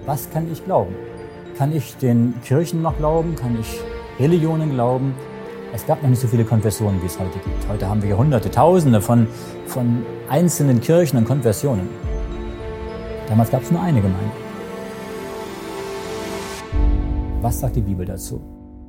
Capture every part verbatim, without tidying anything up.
Was kann ich glauben? Kann ich den Kirchen noch glauben? Kann ich Religionen glauben? Es gab noch nicht so viele Konfessionen, wie es heute gibt. Heute haben wir Hunderte, Tausende von, von einzelnen Kirchen und Konfessionen. Damals gab es nur eine Gemeinde. Was sagt die Bibel dazu?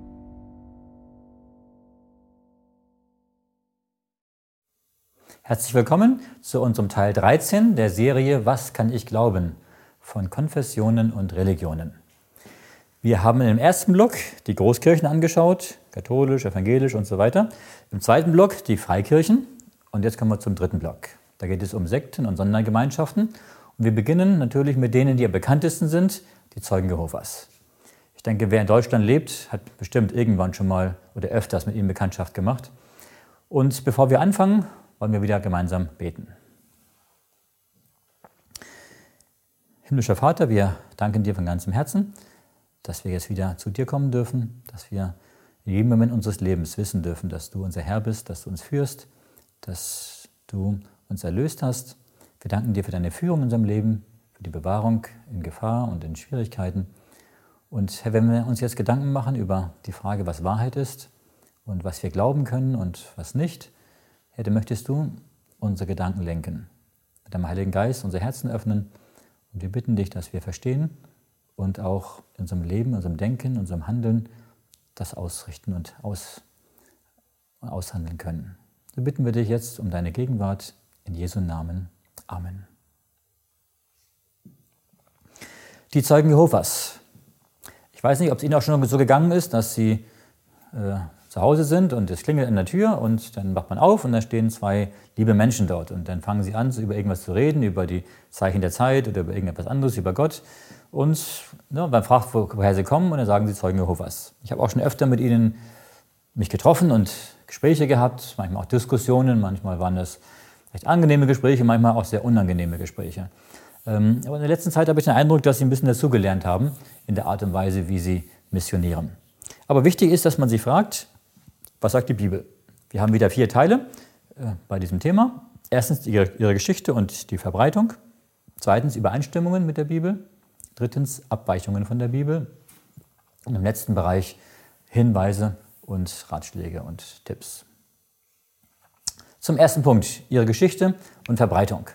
Herzlich willkommen zu unserem Teil dreizehn der Serie Was kann ich glauben? Von Konfessionen und Religionen. Wir haben im ersten Block die Großkirchen angeschaut, katholisch, evangelisch und so weiter. Im zweiten Block die Freikirchen und jetzt kommen wir zum dritten Block. Da geht es um Sekten und Sondergemeinschaften und wir beginnen natürlich mit denen, die am bekanntesten sind, die Zeugen Jehovas. Ich denke, wer in Deutschland lebt, hat bestimmt irgendwann schon mal oder öfters mit ihnen Bekanntschaft gemacht. Und bevor wir anfangen, wollen wir wieder gemeinsam beten. Himmlischer Vater, wir danken dir von ganzem Herzen, dass wir jetzt wieder zu dir kommen dürfen, dass wir in jedem Moment unseres Lebens wissen dürfen, dass du unser Herr bist, dass du uns führst, dass du uns erlöst hast. Wir danken dir für deine Führung in unserem Leben, für die Bewahrung in Gefahr und in Schwierigkeiten. Und Herr, wenn wir uns jetzt Gedanken machen über die Frage, was Wahrheit ist und was wir glauben können und was nicht, Herr, dann möchtest du unsere Gedanken lenken, mit deinem Heiligen Geist unser Herzen öffnen. Und wir bitten dich, dass wir verstehen und auch in unserem Leben, in unserem Denken, in unserem Handeln das ausrichten und aus, aushandeln können. So bitten wir dich jetzt um deine Gegenwart in Jesu Namen. Amen. Die Zeugen Jehovas. Ich weiß nicht, ob es Ihnen auch schon so gegangen ist, dass Sie äh, zu Hause sind und es klingelt an der Tür und dann macht man auf und da stehen zwei liebe Menschen dort und dann fangen sie an, über irgendwas zu reden, über die Zeichen der Zeit oder über irgendetwas anderes, über Gott und ne, man fragt, woher sie kommen und dann sagen sie Zeugen Jehovas. Ich habe auch schon öfter mit ihnen mich getroffen und Gespräche gehabt, manchmal auch Diskussionen, manchmal waren das recht angenehme Gespräche, manchmal auch sehr unangenehme Gespräche. Ähm, aber in der letzten Zeit habe ich den Eindruck, dass sie ein bisschen dazugelernt haben in der Art und Weise, wie sie missionieren. Aber wichtig ist, dass man sich fragt, was sagt die Bibel? Wir haben wieder vier Teile äh, bei diesem Thema. Erstens ihre, ihre Geschichte und die Verbreitung. Zweitens Übereinstimmungen mit der Bibel. Drittens Abweichungen von der Bibel. Und im letzten Bereich Hinweise und Ratschläge und Tipps. Zum ersten Punkt, ihre Geschichte und Verbreitung.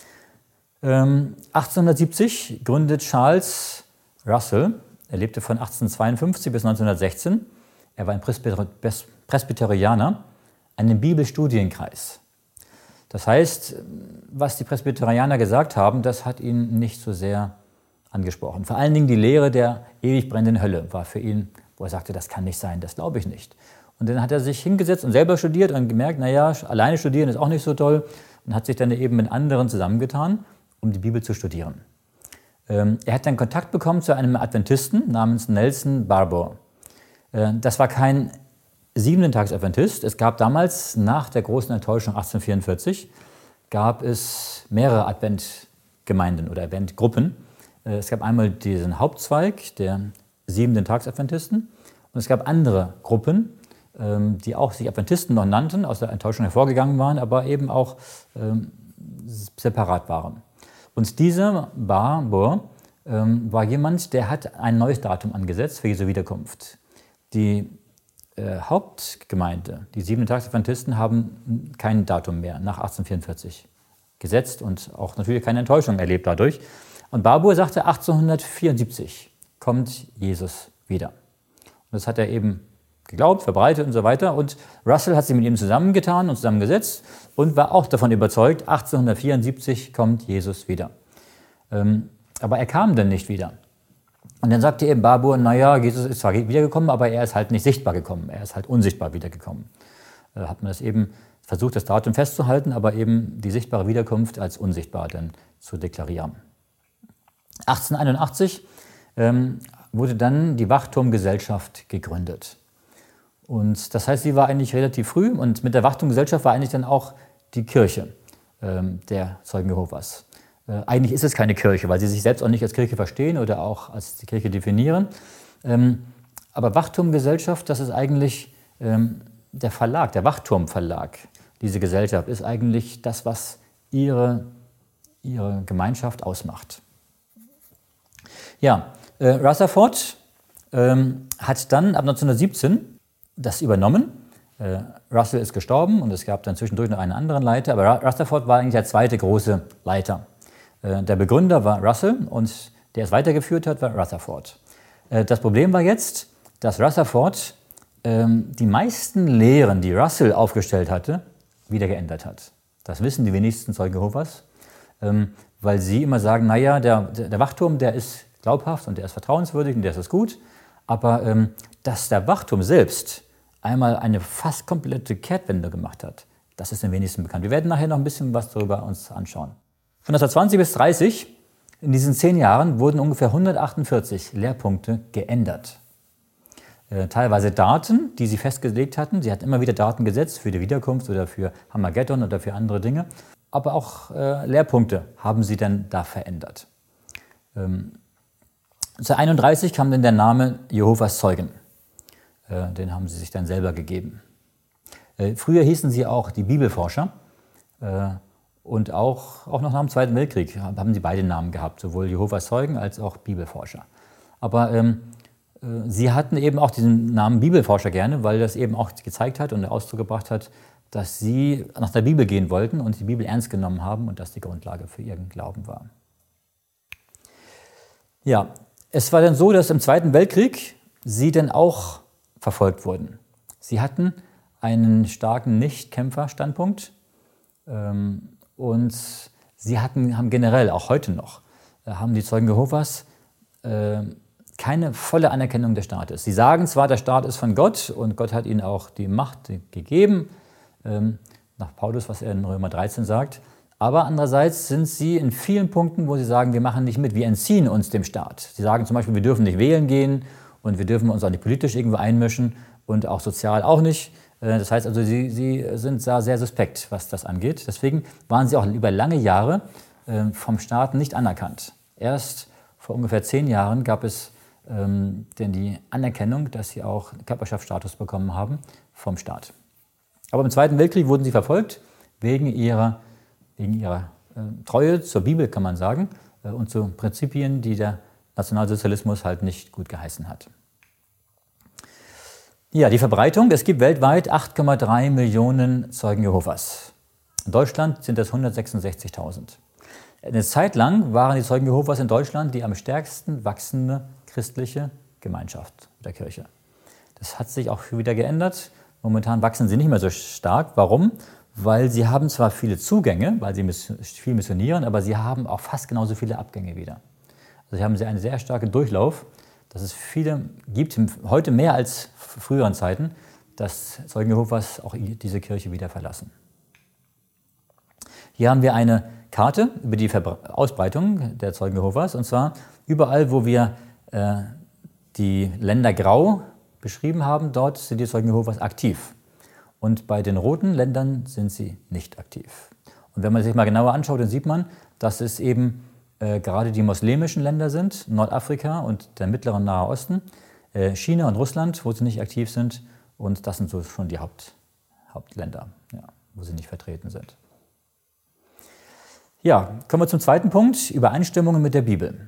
Ähm, achtzehnhundertsiebzig gründet Charles Russell, er lebte von achtzehnhundertzweiundfünfzig bis neunzehnhundertsechzehn, er war ein Presbyterianer, einen Bibelstudienkreis. Das heißt, was die Presbyterianer gesagt haben, das hat ihn nicht so sehr angesprochen. Vor allen Dingen die Lehre der ewig brennenden Hölle war für ihn, wo er sagte, das kann nicht sein, das glaube ich nicht. Und dann hat er sich hingesetzt und selber studiert und gemerkt, naja, alleine studieren ist auch nicht so toll und hat sich dann eben mit anderen zusammengetan, um die Bibel zu studieren. Er hat dann Kontakt bekommen zu einem Adventisten namens Nelson Barbour. Das war kein Siebenten-Tags-Adventist. Es gab damals, nach der großen Enttäuschung achtzehnhundertvierundvierzig, gab es mehrere Adventgemeinden oder Adventgruppen. Es gab einmal diesen Hauptzweig der Siebenten-Tags-Adventisten und es gab andere Gruppen, die auch sich Adventisten noch nannten, aus der Enttäuschung hervorgegangen waren, aber eben auch separat waren. Und dieser Barbour war jemand, der hat ein neues Datum angesetzt für Jesu Wiederkunft. Die äh, Hauptgemeinde, die Siebenten-Tags-Adventisten, haben kein Datum mehr nach achtzehnhundertvierundvierzig gesetzt und auch natürlich keine Enttäuschung erlebt dadurch. Und Barbour sagte, achtzehnhundertvierundsiebzig kommt Jesus wieder. Und das hat er eben geglaubt, verbreitet und so weiter. Und Russell hat sich mit ihm zusammengetan und zusammengesetzt und war auch davon überzeugt, achtzehnhundertvierundsiebzig kommt Jesus wieder. Ähm, aber er kam dann nicht wieder. Und dann sagte eben Barbour, naja, Jesus ist zwar wiedergekommen, aber er ist halt nicht sichtbar gekommen. Er ist halt unsichtbar wiedergekommen. Da hat man das eben versucht, das Datum festzuhalten, aber eben die sichtbare Wiederkunft als unsichtbar dann zu deklarieren. achtzehnhunderteinundachtzig ähm, wurde dann die Wachturmgesellschaft gegründet. Und das heißt, sie war eigentlich relativ früh und mit der Wachturmgesellschaft war eigentlich dann auch die Kirche ähm, der Zeugen Jehovas. Äh, eigentlich ist es keine Kirche, weil sie sich selbst auch nicht als Kirche verstehen oder auch als die Kirche definieren. Ähm, aber Wachturmgesellschaft, das ist eigentlich ähm, der Verlag, der Wachturmverlag. Diese Gesellschaft ist eigentlich das, was ihre, ihre Gemeinschaft ausmacht. Ja, äh, Rutherford ähm, hat dann ab neunzehnhundertsiebzehn das übernommen. Äh, Russell ist gestorben und es gab dann zwischendurch noch einen anderen Leiter, aber Rutherford war eigentlich der zweite große Leiter. Äh, der Begründer war Russell und der es weitergeführt hat, war Rutherford. Äh, das Problem war jetzt, dass Rutherford ähm, die meisten Lehren, die Russell aufgestellt hatte, wieder geändert hat. Das wissen die wenigsten Zeugen Jehovas, ähm, weil sie immer sagen, naja, der, der Wachturm, der ist glaubhaft und der ist vertrauenswürdig und der ist gut, aber ähm, dass der Wachturm selbst einmal eine fast komplette Kehrtwende gemacht hat, das ist den wenigsten bekannt. Wir werden nachher noch ein bisschen was darüber uns anschauen. Von neunzehnhundertzwanzig bis dreißig, in diesen zehn Jahren, wurden ungefähr hundertachtundvierzig Lehrpunkte geändert. Äh, teilweise Daten, die sie festgelegt hatten. Sie hatten immer wieder Daten gesetzt für die Wiederkunft oder für Armageddon oder für andere Dinge. Aber auch äh, Lehrpunkte haben sie dann da verändert. Ähm, neunzehnhunderteinunddreißig kam dann der Name Jehovas Zeugen. Äh, den haben sie sich dann selber gegeben. Äh, früher hießen sie auch die Bibelforscher. Äh, und auch, auch noch nach dem Zweiten Weltkrieg haben sie beide Namen gehabt, sowohl Jehovas Zeugen als auch Bibelforscher. Aber ähm, äh, sie hatten eben auch diesen Namen Bibelforscher gerne, weil das eben auch gezeigt hat und Ausdruck gebracht hat, dass sie nach der Bibel gehen wollten und die Bibel ernst genommen haben und das die Grundlage für ihren Glauben war. Ja, es war dann so, dass im Zweiten Weltkrieg sie dann auch verfolgt wurden. Sie hatten einen starken Nichtkämpferstandpunkt ähm, und sie hatten, haben generell, auch heute noch, äh, haben die Zeugen Jehovas äh, keine volle Anerkennung des Staates. Sie sagen zwar, der Staat ist von Gott und Gott hat ihnen auch die Macht gegeben, ähm, nach Paulus, was er in Römer dreizehn sagt, aber andererseits sind sie in vielen Punkten, wo sie sagen, wir machen nicht mit, wir entziehen uns dem Staat. Sie sagen zum Beispiel, wir dürfen nicht wählen gehen und wir dürfen uns auch nicht politisch irgendwo einmischen und auch sozial auch nicht. Das heißt also, sie, sie sind da sehr suspekt, was das angeht. Deswegen waren sie auch über lange Jahre vom Staat nicht anerkannt. Erst vor ungefähr zehn Jahren gab es ähm, denn die Anerkennung, dass sie auch Körperschaftsstatus bekommen haben vom Staat. Aber im Zweiten Weltkrieg wurden sie verfolgt wegen ihrer, wegen ihrer äh, Treue zur Bibel, kann man sagen, äh, und zu Prinzipien, die der Nationalsozialismus halt nicht gut geheißen hat. Ja, die Verbreitung. Es gibt weltweit acht Komma drei Millionen Zeugen Jehovas. In Deutschland sind das hundertsechsundsechzigtausend. Eine Zeit lang waren die Zeugen Jehovas in Deutschland die am stärksten wachsende christliche Gemeinschaft der Kirche. Das hat sich auch wieder geändert. Momentan wachsen sie nicht mehr so stark. Warum? Weil sie haben zwar viele Zugänge, weil sie viel missionieren, aber sie haben auch fast genauso viele Abgänge wieder. Also sie haben einen sehr starken Durchlauf, dass es viele gibt, heute mehr als früheren Zeiten, dass Zeugen Jehovas auch diese Kirche wieder verlassen. Hier haben wir eine Karte über die Ausbreitung der Zeugen Jehovas, und zwar überall, wo wir äh, die Länder grau beschrieben haben, dort sind die Zeugen Jehovas aktiv. Und bei den roten Ländern sind sie nicht aktiv. Und wenn man sich mal genauer anschaut, dann sieht man, dass es eben äh, gerade die muslimischen Länder sind, Nordafrika und der mittlere und Nahe Osten, äh, China und Russland, wo sie nicht aktiv sind. Und das sind so schon die Haupt, Hauptländer, ja, wo sie nicht vertreten sind. Ja, kommen wir zum zweiten Punkt, Übereinstimmungen mit der Bibel.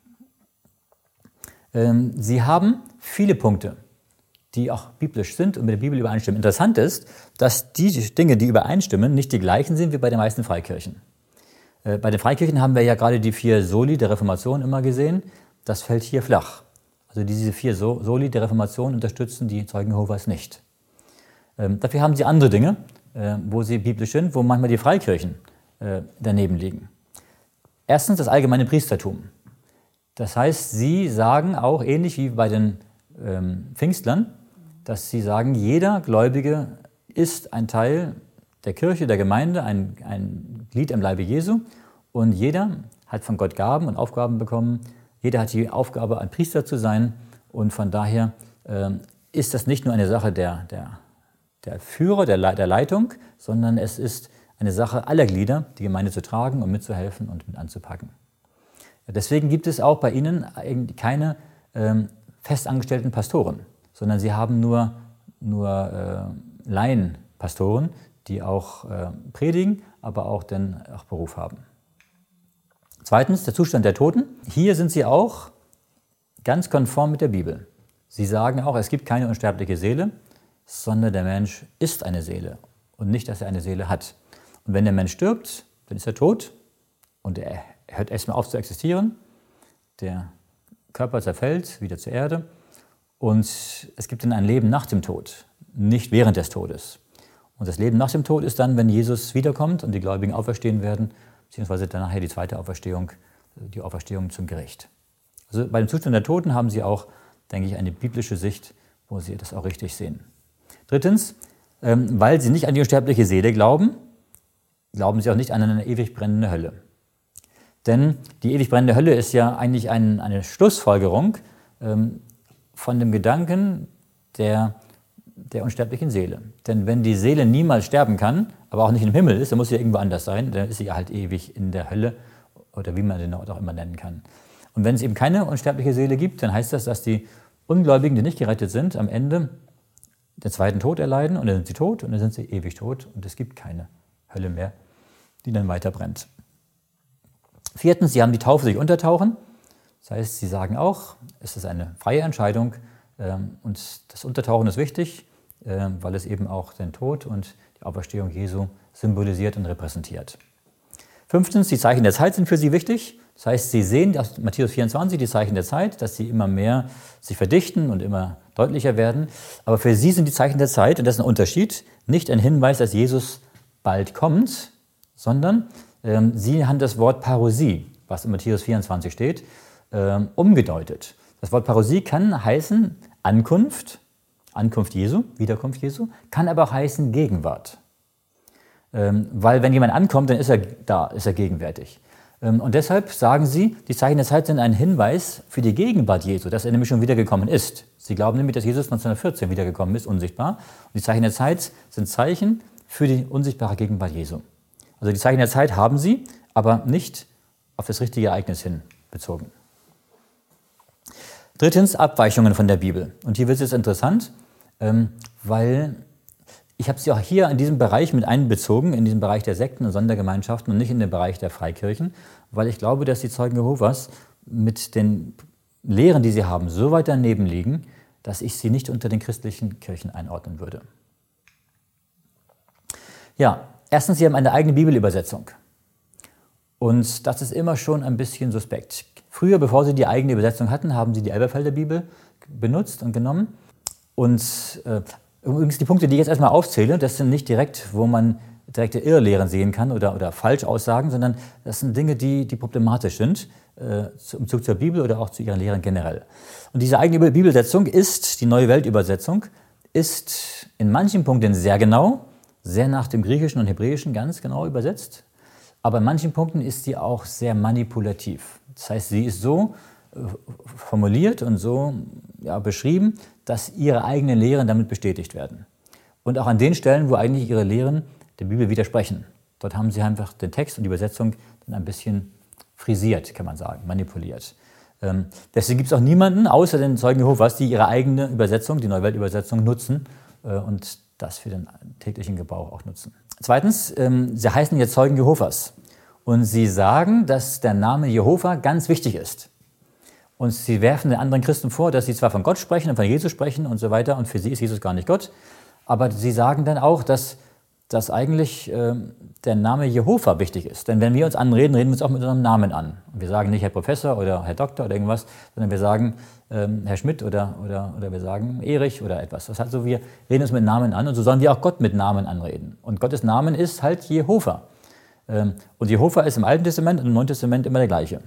Ähm, sie haben viele Punkte, die auch biblisch sind und mit der Bibel übereinstimmen. Interessant ist, dass die Dinge, die übereinstimmen, nicht die gleichen sind wie bei den meisten Freikirchen. Äh, bei den Freikirchen haben wir ja gerade die vier Soli der Reformation immer gesehen. Das fällt hier flach. Also diese vier so Soli der Reformation unterstützen die Zeugen Jehovas nicht. Ähm, dafür haben sie andere Dinge, äh, wo sie biblisch sind, wo manchmal die Freikirchen äh, daneben liegen. Erstens das allgemeine Priestertum. Das heißt, sie sagen auch, ähnlich wie bei den ähm, Pfingstlern, dass sie sagen, jeder Gläubige ist ein Teil der Kirche, der Gemeinde, ein, ein Glied im Leibe Jesu, und jeder hat von Gott Gaben und Aufgaben bekommen. Jeder hat die Aufgabe, ein Priester zu sein, und von daher ähm, ist das nicht nur eine Sache der, der, der Führer, der, Le der Leitung, sondern es ist eine Sache aller Glieder, die Gemeinde zu tragen und mitzuhelfen und mit anzupacken. Deswegen gibt es auch bei ihnen keine ähm, festangestellten Pastoren, sondern sie haben nur, nur äh, Laienpastoren, die auch äh, predigen, aber auch den auch Beruf haben. Zweitens, der Zustand der Toten. Hier sind sie auch ganz konform mit der Bibel. Sie sagen auch, es gibt keine unsterbliche Seele, sondern der Mensch ist eine Seele und nicht, dass er eine Seele hat. Und wenn der Mensch stirbt, dann ist er tot und er hört erstmal auf zu existieren. Der Körper zerfällt wieder zur Erde und es gibt dann ein Leben nach dem Tod, nicht während des Todes. Und das Leben nach dem Tod ist dann, wenn Jesus wiederkommt und die Gläubigen auferstehen werden, beziehungsweise dann nachher die zweite Auferstehung, die Auferstehung zum Gericht. Also bei dem Zustand der Toten haben Sie auch, denke ich, eine biblische Sicht, wo Sie das auch richtig sehen. Drittens, ähm, weil Sie nicht an die unsterbliche Seele glauben, glauben Sie auch nicht an eine ewig brennende Hölle. Denn die ewig brennende Hölle ist ja eigentlich ein, eine Schlussfolgerung ähm, von dem Gedanken der, der unsterblichen Seele. Denn wenn die Seele niemals sterben kann, aber auch nicht im Himmel ist, dann muss sie ja irgendwo anders sein, dann ist sie halt ewig in der Hölle oder wie man den Ort auch immer nennen kann. Und wenn es eben keine unsterbliche Seele gibt, dann heißt das, dass die Ungläubigen, die nicht gerettet sind, am Ende den zweiten Tod erleiden und dann sind sie tot und dann sind sie ewig tot und es gibt keine Hölle mehr, die dann weiter brennt. Viertens, sie haben die Taufe sich untertauchen. Das heißt, sie sagen auch, es ist eine freie Entscheidung ähm, und das Untertauchen ist wichtig, äh, weil es eben auch den Tod und die Auferstehung Jesu symbolisiert und repräsentiert. Fünftens, die Zeichen der Zeit sind für sie wichtig. Das heißt, sie sehen aus Matthäus vierundzwanzig die Zeichen der Zeit, dass sie immer mehr sich verdichten und immer deutlicher werden. Aber für sie sind die Zeichen der Zeit, und das ist ein Unterschied, nicht ein Hinweis, dass Jesus bald kommt, sondern ähm, sie haben das Wort Parousie, was in Matthäus vierundzwanzig steht, ähm, umgedeutet. Das Wort Parousie kann heißen Ankunft, Ankunft Jesu, Wiederkunft Jesu, kann aber auch heißen Gegenwart. Ähm, weil wenn jemand ankommt, dann ist er da, ist er gegenwärtig. Ähm, und deshalb sagen sie, die Zeichen der Zeit sind ein Hinweis für die Gegenwart Jesu, dass er nämlich schon wiedergekommen ist. Sie glauben nämlich, dass Jesus neunzehnhundertvierzehn wiedergekommen ist, unsichtbar. Und die Zeichen der Zeit sind Zeichen für die unsichtbare Gegenwart Jesu. Also die Zeichen der Zeit haben sie, aber nicht auf das richtige Ereignis hin bezogen. Drittens, Abweichungen von der Bibel. Und hier wird es jetzt interessant, ähm, weil ich habe sie auch hier in diesem Bereich mit einbezogen, in diesem Bereich der Sekten und Sondergemeinschaften und nicht in den Bereich der Freikirchen, weil ich glaube, dass die Zeugen Jehovas mit den Lehren, die sie haben, so weit daneben liegen, dass ich sie nicht unter den christlichen Kirchen einordnen würde. Ja, erstens, sie haben eine eigene Bibelübersetzung. Und das ist immer schon ein bisschen suspekt. Früher, bevor sie die eigene Übersetzung hatten, haben sie die Elberfelder Bibel benutzt und genommen. Und äh, übrigens die Punkte, die ich jetzt erstmal aufzähle, das sind nicht direkt, wo man direkte Irrlehren sehen kann oder, oder Falschaussagen, sondern das sind Dinge, die, die problematisch sind, äh, im Bezug zur Bibel oder auch zu ihren Lehren generell. Und diese eigene Bibelsetzung ist, die Neue Weltübersetzung, ist in manchen Punkten sehr genau, sehr nach dem Griechischen und Hebräischen ganz genau übersetzt, aber in manchen Punkten ist sie auch sehr manipulativ. Das heißt, sie ist so äh, formuliert und so ja, beschrieben, dass ihre eigenen Lehren damit bestätigt werden. Und auch an den Stellen, wo eigentlich ihre Lehren der Bibel widersprechen. Dort haben sie einfach den Text und die Übersetzung dann ein bisschen frisiert, kann man sagen, manipuliert. Ähm, deswegen gibt es auch niemanden, außer den Zeugen Jehovas, die ihre eigene Übersetzung, die Neue Weltübersetzung, nutzen äh, und das für den täglichen Gebrauch auch nutzen. Zweitens, ähm, sie heißen jetzt Zeugen Jehovas. Und sie sagen, dass der Name Jehova ganz wichtig ist. Und sie werfen den anderen Christen vor, dass sie zwar von Gott sprechen und von Jesus sprechen und so weiter, und für sie ist Jesus gar nicht Gott, aber sie sagen dann auch, dass, dass eigentlich äh, der Name Jehova wichtig ist. Denn wenn wir uns anreden, reden wir uns auch mit unserem Namen an. Und wir sagen nicht Herr Professor oder Herr Doktor oder irgendwas, sondern wir sagen ähm, Herr Schmidt oder, oder, oder wir sagen Erich oder etwas. Das heißt so, wir reden uns mit Namen an und so sollen wir auch Gott mit Namen anreden. Und Gottes Namen ist halt Jehova. Ähm, und Jehova ist im Alten Testament und im Neuen Testament immer der gleiche.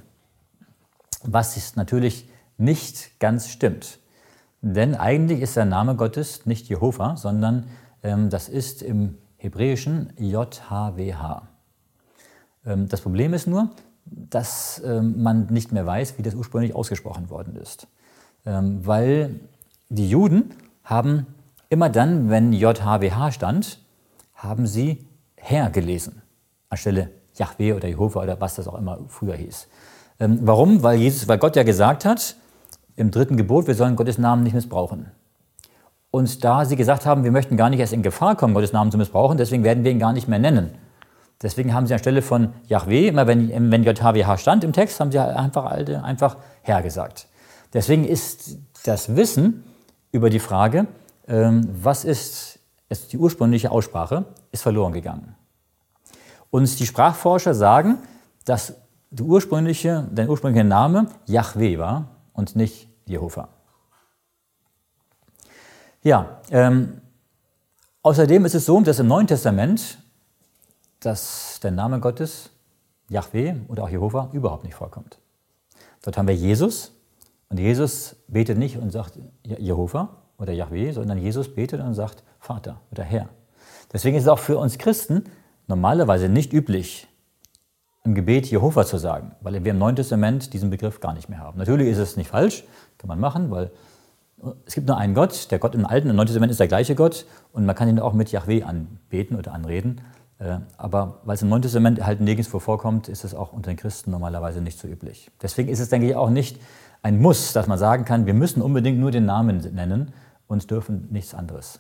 Was ist natürlich nicht ganz stimmt. Denn eigentlich ist der Name Gottes nicht Jehova, sondern ähm, das ist im Hebräischen J H W H. Ähm, das Problem ist nur, dass ähm, man nicht mehr weiß, wie das ursprünglich ausgesprochen worden ist. Ähm, weil die Juden haben immer dann, wenn J H W H stand, haben sie Herr gelesen, anstelle Jahwe oder Jehova oder was das auch immer früher hieß. Ähm, warum? Weil, Jesus, weil Gott ja gesagt hat, im dritten Gebot, wir sollen Gottes Namen nicht missbrauchen. Und da sie gesagt haben, wir möchten gar nicht erst in Gefahr kommen, Gottes Namen zu missbrauchen, deswegen werden wir ihn gar nicht mehr nennen. Deswegen haben sie anstelle von Jahwe, immer wenn, wenn J H W H stand im Text, haben sie einfach, einfach Herr gesagt. Deswegen ist das Wissen über die Frage, ähm, was ist, ist die ursprüngliche Aussprache, ist verloren gegangen. Und die Sprachforscher sagen, dass der ursprüngliche, der ursprüngliche Name Jahwe war und nicht Jehova. Ja, ähm, außerdem ist es so, dass im Neuen Testament dass der Name Gottes, Jahwe oder auch Jehova, überhaupt nicht vorkommt. Dort haben wir Jesus und Jesus betet nicht und sagt Jehova oder Jahwe, sondern Jesus betet und sagt Vater oder Herr. Deswegen ist es auch für uns Christen normalerweise nicht üblich, im Gebet Jehova zu sagen, weil wir im Neuen Testament diesen Begriff gar nicht mehr haben. Natürlich ist es nicht falsch, kann man machen, weil es gibt nur einen Gott, der Gott im Alten und im Neuen Testament ist der gleiche Gott und man kann ihn auch mit Jahwe anbeten oder anreden. Aber weil es im Neuen Testament halt nirgendwo vorkommt, ist es auch unter den Christen normalerweise nicht so üblich. Deswegen ist es, denke ich, auch nicht ein Muss, dass man sagen kann, wir müssen unbedingt nur den Namen nennen und dürfen nichts anderes.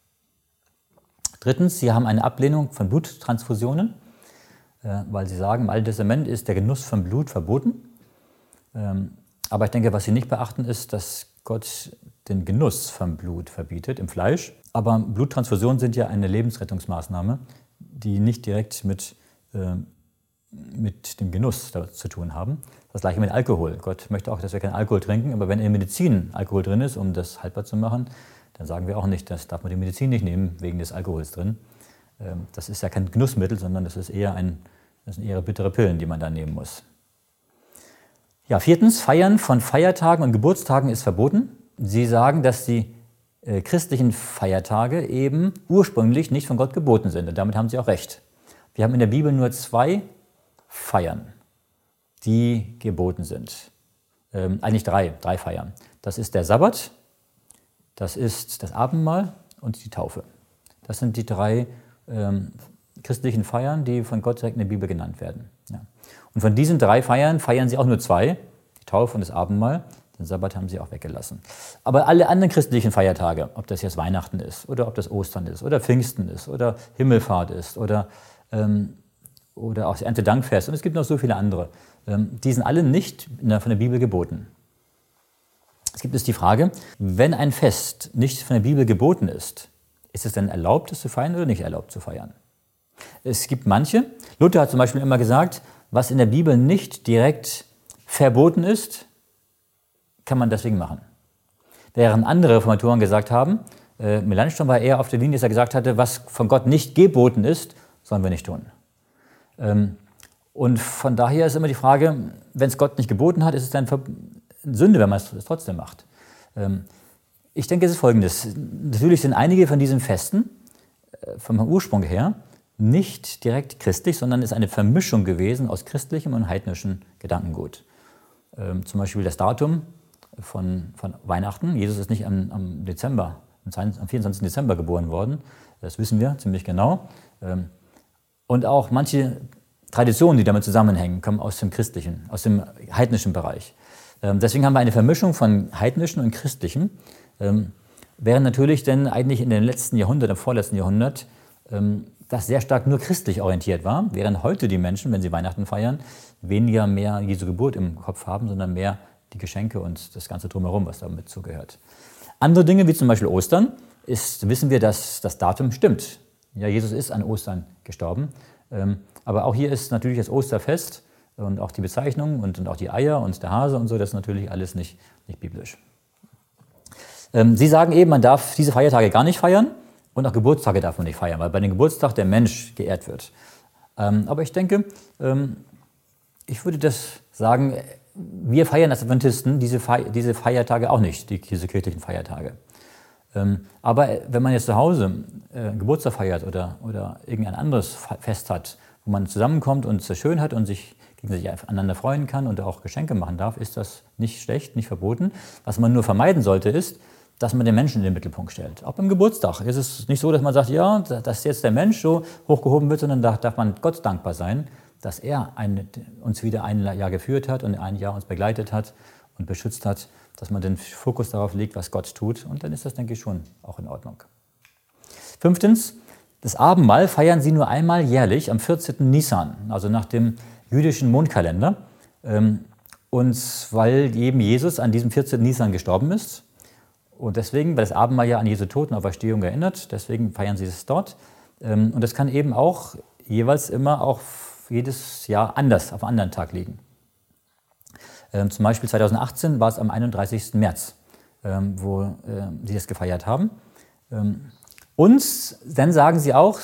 Drittens, sie haben eine Ablehnung von Bluttransfusionen, weil sie sagen, im Alten Testament ist der Genuss von Blut verboten. Aber ich denke, was sie nicht beachten, ist, dass Gott den Genuss von Blut verbietet im Fleisch. Aber Bluttransfusionen sind ja eine Lebensrettungsmaßnahme, die nicht direkt mit, äh, mit dem Genuss zu tun haben. Das gleiche mit Alkohol. Gott möchte auch, dass wir keinen Alkohol trinken, aber wenn in der Medizin Alkohol drin ist, um das haltbar zu machen, dann sagen wir auch nicht, das darf man die Medizin nicht nehmen, wegen des Alkohols drin. Ähm, das ist ja kein Genussmittel, sondern das ist eher ein, das sind eher bittere Pillen, die man da nehmen muss. Ja, viertens, Feiern von Feiertagen und Geburtstagen ist verboten. Sie sagen, dass die äh, christlichen Feiertage eben ursprünglich nicht von Gott geboten sind. Und damit haben sie auch recht. Wir haben in der Bibel nur zwei Feiern, die geboten sind. Ähm, eigentlich drei, drei Feiern. Das ist der Sabbat, das ist das Abendmahl und die Taufe. Das sind die drei ähm, christlichen Feiern, die von Gott direkt in der Bibel genannt werden. Ja. Und von diesen drei Feiern feiern sie auch nur zwei, die Taufe und das Abendmahl. Den Sabbat haben sie auch weggelassen. Aber alle anderen christlichen Feiertage, ob das jetzt Weihnachten ist oder ob das Ostern ist oder Pfingsten ist oder Himmelfahrt ist oder, ähm, oder auch das Erntedankfest und es gibt noch so viele andere, ähm, die sind alle nicht in der, von der Bibel geboten. Es gibt jetzt die Frage, wenn ein Fest nicht von der Bibel geboten ist, ist es denn erlaubt, es zu feiern oder nicht erlaubt zu feiern? Es gibt manche, Luther hat zum Beispiel immer gesagt, was in der Bibel nicht direkt verboten ist, kann man deswegen machen. Während andere Reformatoren gesagt haben, äh, Melanchthon war eher auf der Linie, dass er gesagt hatte, was von Gott nicht geboten ist, sollen wir nicht tun. Ähm, und von daher ist immer die Frage, wenn es Gott nicht geboten hat, ist es dann Sünde, wenn man es trotzdem macht. Ähm, ich denke, es ist Folgendes. Natürlich sind einige von diesen Festen äh, vom Ursprung her nicht direkt christlich, sondern ist eine Vermischung gewesen aus christlichem und heidnischem Gedankengut. Ähm, zum Beispiel das Datum von, von Weihnachten. Jesus ist nicht am, am Dezember, am vierundzwanzigsten Dezember geboren worden. Das wissen wir ziemlich genau. Ähm, und auch manche Traditionen, die damit zusammenhängen, kommen aus dem christlichen, aus dem heidnischen Bereich. Ähm, deswegen haben wir eine Vermischung von heidnischem und christlichem. Ähm, während natürlich denn eigentlich in den letzten Jahrhunderten, im vorletzten Jahrhundert, ähm, das sehr stark nur christlich orientiert war, während heute die Menschen, wenn sie Weihnachten feiern, weniger mehr Jesu Geburt im Kopf haben, sondern mehr die Geschenke und das Ganze drumherum, was damit zugehört. Andere Dinge, wie zum Beispiel Ostern, ist, wissen wir, dass das Datum stimmt. Ja, Jesus ist an Ostern gestorben. Ähm, aber auch hier ist natürlich das Osterfest und auch die Bezeichnung und, und auch die Eier und der Hase und so, das ist natürlich alles nicht, nicht biblisch. Ähm, Sie sagen eben, man darf diese Feiertage gar nicht feiern. Und auch Geburtstage darf man nicht feiern, weil bei dem Geburtstag der Mensch geehrt wird. Ähm, aber ich denke, ähm, ich würde das sagen, wir feiern als Adventisten diese, Fe diese Feiertage auch nicht, die, diese kirchlichen Feiertage. Ähm, aber wenn man jetzt zu Hause äh, Geburtstag feiert oder, oder irgendein anderes Fest hat, wo man zusammenkommt und es so schön hat und sich gegenseitig aneinander freuen kann und auch Geschenke machen darf, ist das nicht schlecht, nicht verboten. Was man nur vermeiden sollte, ist, dass man den Menschen in den Mittelpunkt stellt. Auch beim Geburtstag ist es nicht so, dass man sagt, ja, dass jetzt der Mensch so hochgehoben wird, sondern da darf man Gott dankbar sein, dass er ein, uns wieder ein Jahr geführt hat und ein Jahr uns begleitet hat und beschützt hat, dass man den Fokus darauf legt, was Gott tut. Und dann ist das, denke ich, schon auch in Ordnung. Fünftens, das Abendmahl feiern sie nur einmal jährlich am vierzehnten Nisan, also nach dem jüdischen Mondkalender. Und weil eben Jesus an diesem vierzehnten Nisan gestorben ist. Und deswegen, weil das Abendmahl ja an Jesu Tod und Auferstehung erinnert, deswegen feiern sie es dort. Und das kann eben auch jeweils immer auch jedes Jahr anders, auf einem anderen Tag liegen. Zum Beispiel zweitausendachtzehn war es am einunddreißigsten März, wo sie das gefeiert haben. Und dann sagen sie auch,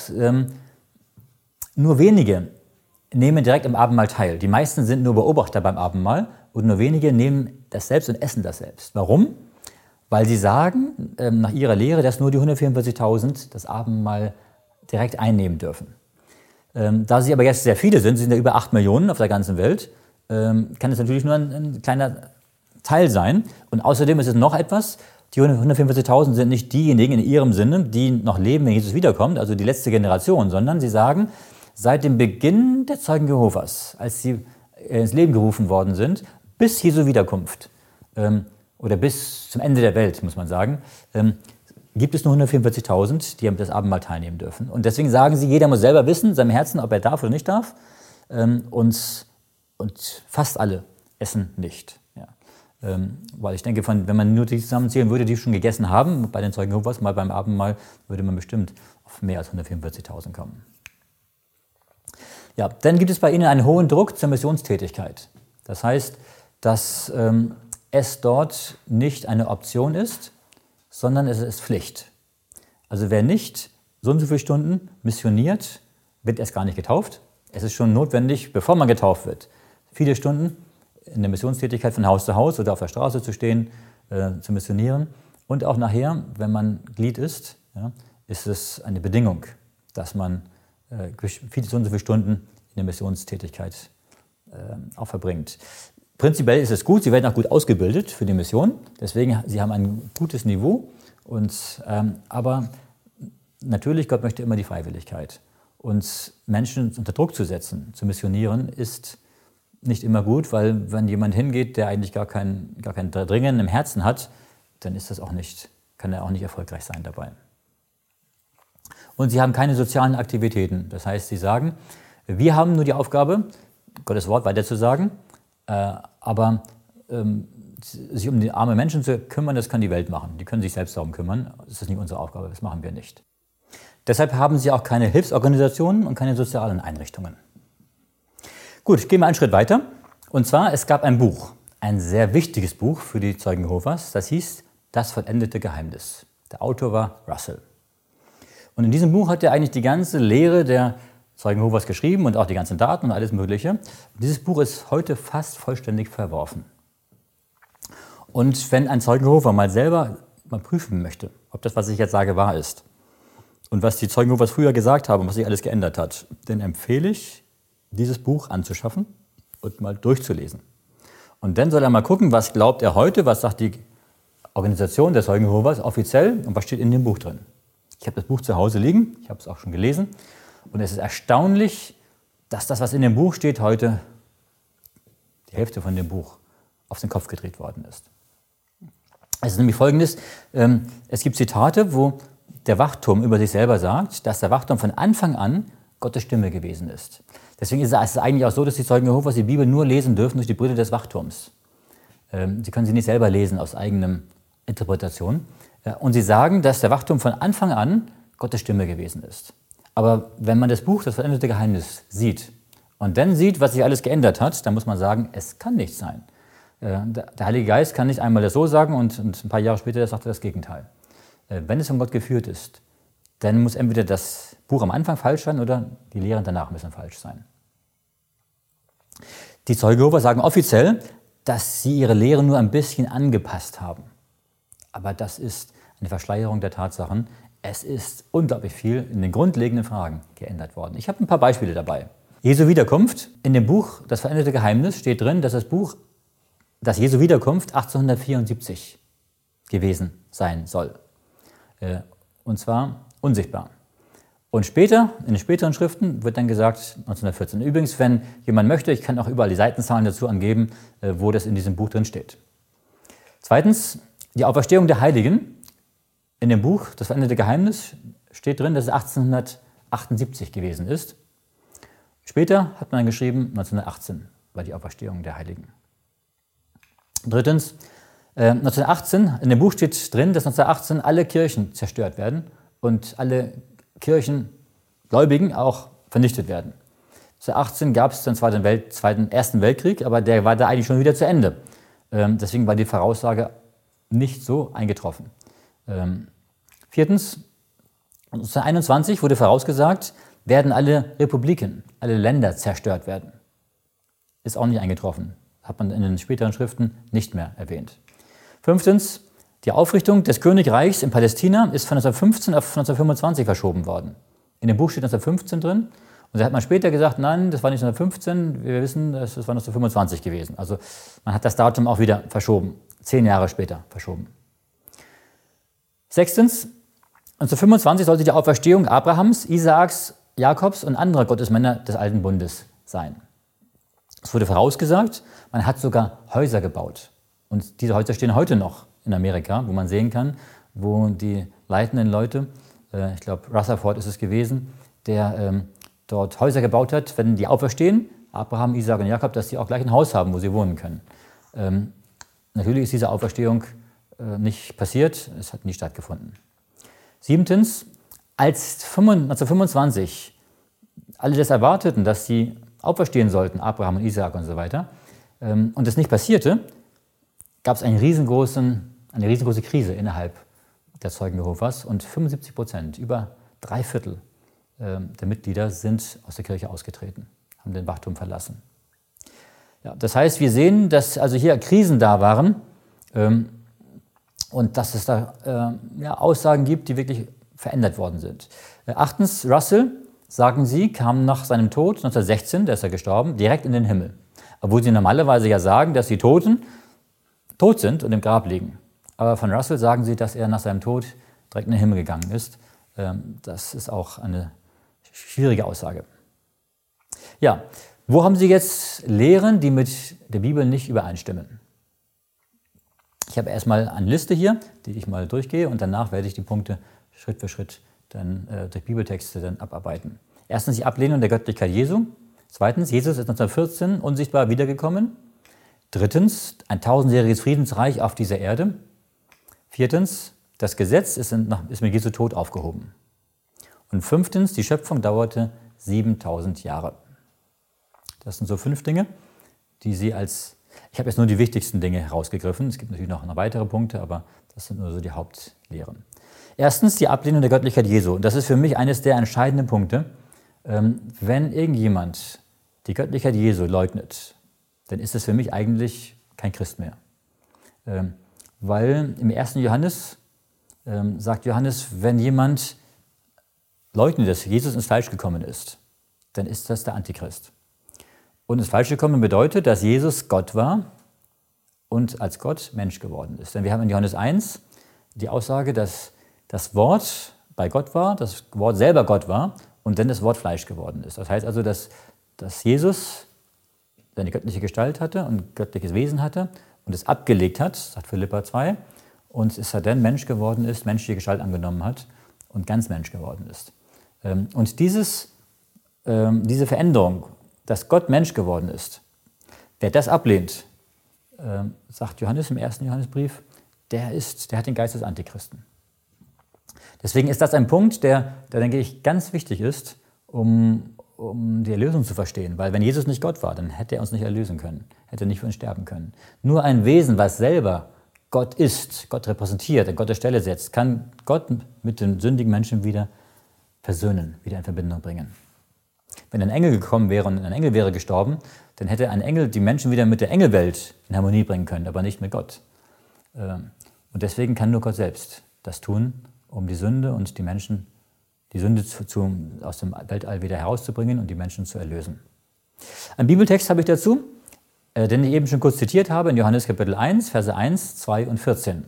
nur wenige nehmen direkt am Abendmahl teil. Die meisten sind nur Beobachter beim Abendmahl und nur wenige nehmen das selbst und essen das selbst. Warum? Weil sie sagen, nach ihrer Lehre, dass nur die hundertvierundvierzigtausend das Abendmahl direkt einnehmen dürfen. Da sie aber jetzt sehr viele sind, sie sind ja über acht Millionen auf der ganzen Welt, kann es natürlich nur ein, ein kleiner Teil sein. Und außerdem ist es noch etwas, die hundertvierundvierzigtausend sind nicht diejenigen in ihrem Sinne, die noch leben, wenn Jesus wiederkommt, also die letzte Generation, sondern sie sagen, seit dem Beginn der Zeugen Jehovas, als sie ins Leben gerufen worden sind, bis Jesu Wiederkunft, ähm, oder bis zum Ende der Welt, muss man sagen, ähm, gibt es nur hundertvierundvierzigtausend, die am das Abendmahl teilnehmen dürfen. Und deswegen sagen sie, jeder muss selber wissen, in seinem Herzen, ob er darf oder nicht darf. Ähm, und, und fast alle essen nicht. Ja. Ähm, weil ich denke, von, wenn man nur die zusammenzählen würde, die schon gegessen haben, bei den Zeugen Jehovas, mal beim Abendmahl, würde man bestimmt auf mehr als hundertvierundvierzigtausend kommen. Ja, dann gibt es bei ihnen einen hohen Druck zur Missionstätigkeit. Das heißt, dass ähm, es dort nicht eine Option ist, sondern es ist Pflicht. Also wer nicht so und so viele Stunden missioniert, wird erst gar nicht getauft. Es ist schon notwendig, bevor man getauft wird, viele Stunden in der Missionstätigkeit von Haus zu Haus oder auf der Straße zu stehen, äh, zu missionieren. Und auch nachher, wenn man Glied ist, ja, ist es eine Bedingung, dass man äh, viele, so und so viele Stunden in der Missionstätigkeit äh, auch verbringt. Prinzipiell ist es gut, sie werden auch gut ausgebildet für die Mission, deswegen sie haben ein gutes Niveau, und, ähm, aber natürlich, Gott möchte immer die Freiwilligkeit. Und Menschen unter Druck zu setzen, zu missionieren, ist nicht immer gut, weil wenn jemand hingeht, der eigentlich gar kein, gar kein Dringen im Herzen hat, dann ist das auch nicht, kann er auch nicht erfolgreich sein dabei. Und sie haben keine sozialen Aktivitäten. Das heißt, sie sagen, wir haben nur die Aufgabe, Gottes Wort weiterzusagen, äh, aber ähm, sich um die armen Menschen zu kümmern, das kann die Welt machen. Die können sich selbst darum kümmern. Das ist nicht unsere Aufgabe, das machen wir nicht. Deshalb haben sie auch keine Hilfsorganisationen und keine sozialen Einrichtungen. Gut, gehen wir einen Schritt weiter. Und zwar, es gab ein Buch, ein sehr wichtiges Buch für die Zeugen Jehovas. Das hieß Das vollendete Geheimnis. Der Autor war Russell. Und in diesem Buch hat er eigentlich die ganze Lehre der Zeugen Jehovas geschrieben und auch die ganzen Daten und alles Mögliche. Und dieses Buch ist heute fast vollständig verworfen. Und wenn ein Zeugen Jehova mal selber mal prüfen möchte, ob das, was ich jetzt sage, wahr ist und was die Zeugen Jehovas früher gesagt haben und was sich alles geändert hat, dann empfehle ich, dieses Buch anzuschaffen und mal durchzulesen. Und dann soll er mal gucken, was glaubt er heute, was sagt die Organisation der Zeugen Jehovas offiziell und was steht in dem Buch drin. Ich habe das Buch zu Hause liegen, ich habe es auch schon gelesen, und es ist erstaunlich, dass das, was in dem Buch steht, heute die Hälfte von dem Buch auf den Kopf gedreht worden ist. Es ist nämlich Folgendes, ähm, es gibt Zitate, wo der Wachturm über sich selber sagt, dass der Wachturm von Anfang an Gottes Stimme gewesen ist. Deswegen ist es eigentlich auch so, dass die Zeugen Jehovas die Bibel nur lesen dürfen durch die Brille des Wachturms. Ähm, sie können sie nicht selber lesen aus eigenem Interpretation. Ja, und sie sagen, dass der Wachturm von Anfang an Gottes Stimme gewesen ist. Aber wenn man das Buch, das vollendete Geheimnis, sieht und dann sieht, was sich alles geändert hat, dann muss man sagen, es kann nicht sein. Der Heilige Geist kann nicht einmal das so sagen und ein paar Jahre später sagt er das Gegenteil. Wenn es von Gott geführt ist, dann muss entweder das Buch am Anfang falsch sein oder die Lehren danach müssen falsch sein. Die Zeugen Jehovas sagen offiziell, dass sie ihre Lehre nur ein bisschen angepasst haben. Aber das ist eine Verschleierung der Tatsachen. Es ist unglaublich viel in den grundlegenden Fragen geändert worden. Ich habe ein paar Beispiele dabei. Jesu Wiederkunft. In dem Buch Das vollendete Geheimnis steht drin, dass das Buch, dass Jesu Wiederkunft achtzehnhundertvierundsiebzig gewesen sein soll. Und zwar unsichtbar. Und später, in den späteren Schriften, wird dann gesagt neunzehnhundertvierzehn. Übrigens, wenn jemand möchte, ich kann auch überall die Seitenzahlen dazu angeben, wo das in diesem Buch drin steht. Zweitens, die Auferstehung der Heiligen. In dem Buch Das vollendete Geheimnis steht drin, dass es achtzehnhundertachtundsiebzig gewesen ist. Später hat man geschrieben, neunzehnhundertachtzehn war die Auferstehung der Heiligen. Drittens, äh, neunzehnhundertachtzehn, in dem Buch steht drin, dass neunzehnhundertachtzehn alle Kirchen zerstört werden und alle Kirchengläubigen auch vernichtet werden. neunzehnhundertachtzehn gab es den zweiten, Welt, zweiten Ersten Weltkrieg, aber der war da eigentlich schon wieder zu Ende. Ähm, deswegen war die Voraussage nicht so eingetroffen. Ähm, viertens, neunzehnhunderteinundzwanzig wurde vorausgesagt, werden alle Republiken, alle Länder zerstört werden. Ist auch nicht eingetroffen. Hat man in den späteren Schriften nicht mehr erwähnt. Fünftens, die Aufrichtung des Königreichs in Palästina ist von neunzehnhundertfünfzehn auf neunzehnhundertfünfundzwanzig verschoben worden. In dem Buch steht neunzehnhundertfünfzehn drin. Und da hat man später gesagt, nein, das war nicht neunzehnhundertfünfzehn, wir wissen, das war neunzehnhundertfünfundzwanzig gewesen. Also man hat das Datum auch wieder verschoben, zehn Jahre später verschoben. Sechstens, neunzehnhundertfünfundzwanzig sollte die Auferstehung Abrahams, Isaaks, Jakobs und anderer Gottesmänner des Alten Bundes sein. Es wurde vorausgesagt, man hat sogar Häuser gebaut. Und diese Häuser stehen heute noch in Amerika, wo man sehen kann, wo die leitenden Leute, äh, ich glaube Rutherford ist es gewesen, der ähm, dort Häuser gebaut hat, wenn die auferstehen, Abraham, Isaak und Jakob, dass sie auch gleich ein Haus haben, wo sie wohnen können. Ähm, natürlich ist diese Auferstehung äh, nicht passiert, es hat nie stattgefunden. Siebtens, als neunzehnhundertfünfundzwanzig alle das erwarteten, dass sie auferstehen sollten, Abraham und Isaak und so weiter, ähm, und das nicht passierte, gab es einen riesengroßen, eine riesengroße Krise innerhalb der Zeugen Jehovas und fünfundsiebzig Prozent, über drei Viertel äh, der Mitglieder sind aus der Kirche ausgetreten, haben den Wachturm verlassen. Ja, das heißt, wir sehen, dass also hier Krisen da waren ähm, und dass es da äh, ja, Aussagen gibt, die wirklich verändert worden sind. Äh, achtens, Russell, sagen sie, kam nach seinem Tod neunzehnhundertsechzehn, da ist er gestorben, direkt in den Himmel. Obwohl sie normalerweise ja sagen, dass die Toten tot sind und im Grab liegen. Aber von Russell sagen sie, dass er nach seinem Tod direkt in den Himmel gegangen ist. Ähm, das ist auch eine schwierige Aussage. Ja, wo haben Sie jetzt Lehren, die mit der Bibel nicht übereinstimmen? Ich habe erstmal eine Liste hier, die ich mal durchgehe und danach werde ich die Punkte Schritt für Schritt dann äh, durch Bibeltexte dann abarbeiten. Erstens die Ablehnung der Göttlichkeit Jesu. Zweitens, Jesus ist neunzehnhundertvierzehn unsichtbar wiedergekommen. Drittens, ein tausendjähriges Friedensreich auf dieser Erde. Viertens, das Gesetz ist, in, ist mit Jesu Tod aufgehoben. Und fünftens, die Schöpfung dauerte siebentausend Jahre. Das sind so fünf Dinge, die Sie als, ich habe jetzt nur die wichtigsten Dinge herausgegriffen. Es gibt natürlich noch weitere Punkte, aber das sind nur so die Hauptlehren. Erstens, die Ablehnung der Göttlichkeit Jesu. Und das ist für mich eines der entscheidenden Punkte. Ähm, wenn irgendjemand die Göttlichkeit Jesu leugnet, dann ist es für mich eigentlich kein Christ mehr. Ähm, weil im ersten Johannes ähm, sagt Johannes, wenn jemand leugnet, dass Jesus ins Fleisch gekommen ist, dann ist das der Antichrist. Und ins Fleisch gekommen bedeutet, dass Jesus Gott war und als Gott Mensch geworden ist. Denn wir haben in Johannes eins die Aussage, dass das Wort bei Gott war, das Wort selber Gott war und dann das Wort Fleisch geworden ist. Das heißt also, dass, dass Jesus seine göttliche Gestalt hatte und göttliches Wesen hatte und es abgelegt hat, sagt Philipper zwei, und es dann Mensch geworden ist, menschliche Gestalt angenommen hat und ganz Mensch geworden ist. Und dieses, diese Veränderung, dass Gott Mensch geworden ist, wer das ablehnt, sagt Johannes im ersten Johannesbrief, der, ist, der hat den Geist des Antichristen. Deswegen ist das ein Punkt, der, der denke ich, ganz wichtig ist, um, um die Erlösung zu verstehen. Weil wenn Jesus nicht Gott war, dann hätte er uns nicht erlösen können, hätte er nicht für uns sterben können. Nur ein Wesen, was selber Gott ist, Gott repräsentiert, an Gottes Stelle setzt, kann Gott mit den sündigen Menschen wieder versöhnen, wieder in Verbindung bringen. Wenn ein Engel gekommen wäre und ein Engel wäre gestorben, dann hätte ein Engel die Menschen wieder mit der Engelwelt in Harmonie bringen können, aber nicht mit Gott. Und deswegen kann nur Gott selbst das tun, um die Sünde und die Menschen, die Sünde zu, zu, aus dem Weltall wieder herauszubringen und die Menschen zu erlösen. Einen Bibeltext habe ich dazu, äh, den ich eben schon kurz zitiert habe, in Johannes Kapitel eins, Verse eins, zwei und vierzehn.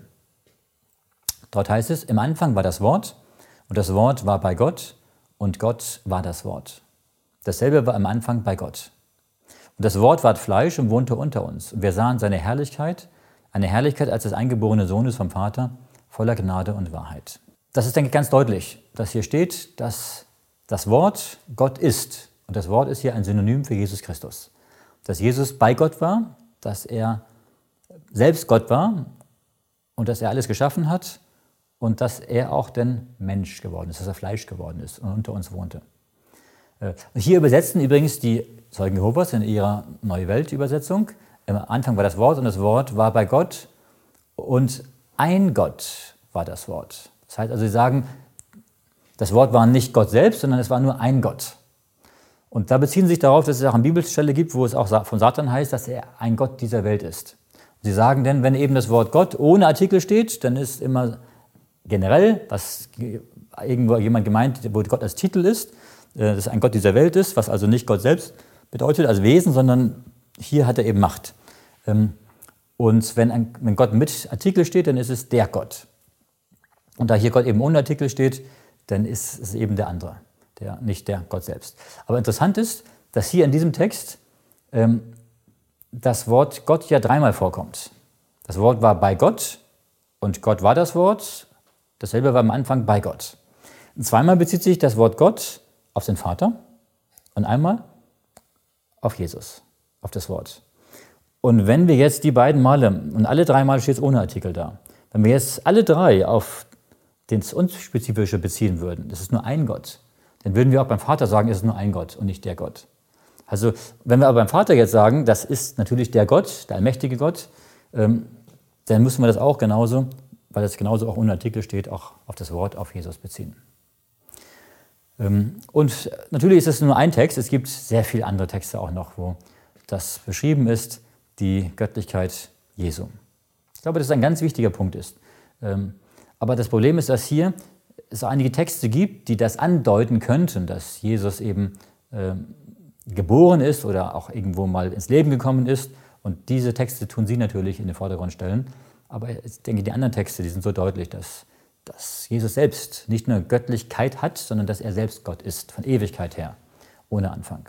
Dort heißt es, im Anfang war das Wort und das Wort war bei Gott und Gott war das Wort. Dasselbe war am Anfang bei Gott. Und das Wort ward Fleisch und wohnte unter uns. Und wir sahen seine Herrlichkeit, eine Herrlichkeit als des eingeborenen Sohnes vom Vater, voller Gnade und Wahrheit. Das ist, denke ich, ganz deutlich, dass hier steht, dass das Wort Gott ist. Und das Wort ist hier ein Synonym für Jesus Christus. Dass Jesus bei Gott war, dass er selbst Gott war und dass er alles geschaffen hat und dass er auch denn Mensch geworden ist, dass er Fleisch geworden ist und unter uns wohnte. Hier übersetzen übrigens die Zeugen Jehovas in ihrer Neue Welt-Übersetzung. Am Anfang war das Wort und das Wort war bei Gott und ein Gott war das Wort. Das heißt also, sie sagen, das Wort war nicht Gott selbst, sondern es war nur ein Gott. Und da beziehen sie sich darauf, dass es auch eine Bibelstelle gibt, wo es auch von Satan heißt, dass er ein Gott dieser Welt ist. Sie sagen denn, wenn eben das Wort Gott ohne Artikel steht, dann ist immer generell, was irgendwo jemand gemeint, wo Gott als Titel ist, dass es ein Gott dieser Welt ist, was also nicht Gott selbst bedeutet als Wesen, sondern hier hat er eben Macht. Und wenn, ein, wenn Gott mit Artikel steht, dann ist es der Gott. Und da hier Gott eben ohne Artikel steht, dann ist es eben der andere, der, nicht der Gott selbst. Aber interessant ist, dass hier in diesem Text ähm, das Wort Gott ja dreimal vorkommt. Das Wort war bei Gott und Gott war das Wort. Dasselbe war am Anfang bei Gott. Und zweimal bezieht sich das Wort Gott auf den Vater und einmal auf Jesus, auf das Wort. Und wenn wir jetzt die beiden Male, und alle drei Male steht es ohne Artikel da, wenn wir jetzt alle drei auf das Unspezifische beziehen würden, das ist nur ein Gott, dann würden wir auch beim Vater sagen, es ist nur ein Gott und nicht der Gott. Also wenn wir aber beim Vater jetzt sagen, das ist natürlich der Gott, der allmächtige Gott, ähm, dann müssen wir das auch genauso, weil das genauso auch ohne Artikel steht, auch auf das Wort, auf Jesus beziehen. Ähm, und natürlich ist es nur ein Text, es gibt sehr viele andere Texte auch noch, wo das beschrieben ist, die Göttlichkeit Jesu. Ich glaube, dass das ein ganz wichtiger Punkt ist. Ähm, aber das Problem ist, dass hier es einige Texte gibt, die das andeuten könnten, dass Jesus eben ähm, geboren ist oder auch irgendwo mal ins Leben gekommen ist. Und diese Texte tun sie natürlich in den Vordergrund stellen. Aber ich denke, die anderen Texte, die sind so deutlich, dass, dass Jesus selbst nicht nur Göttlichkeit hat, sondern dass er selbst Gott ist, von Ewigkeit her, ohne Anfang.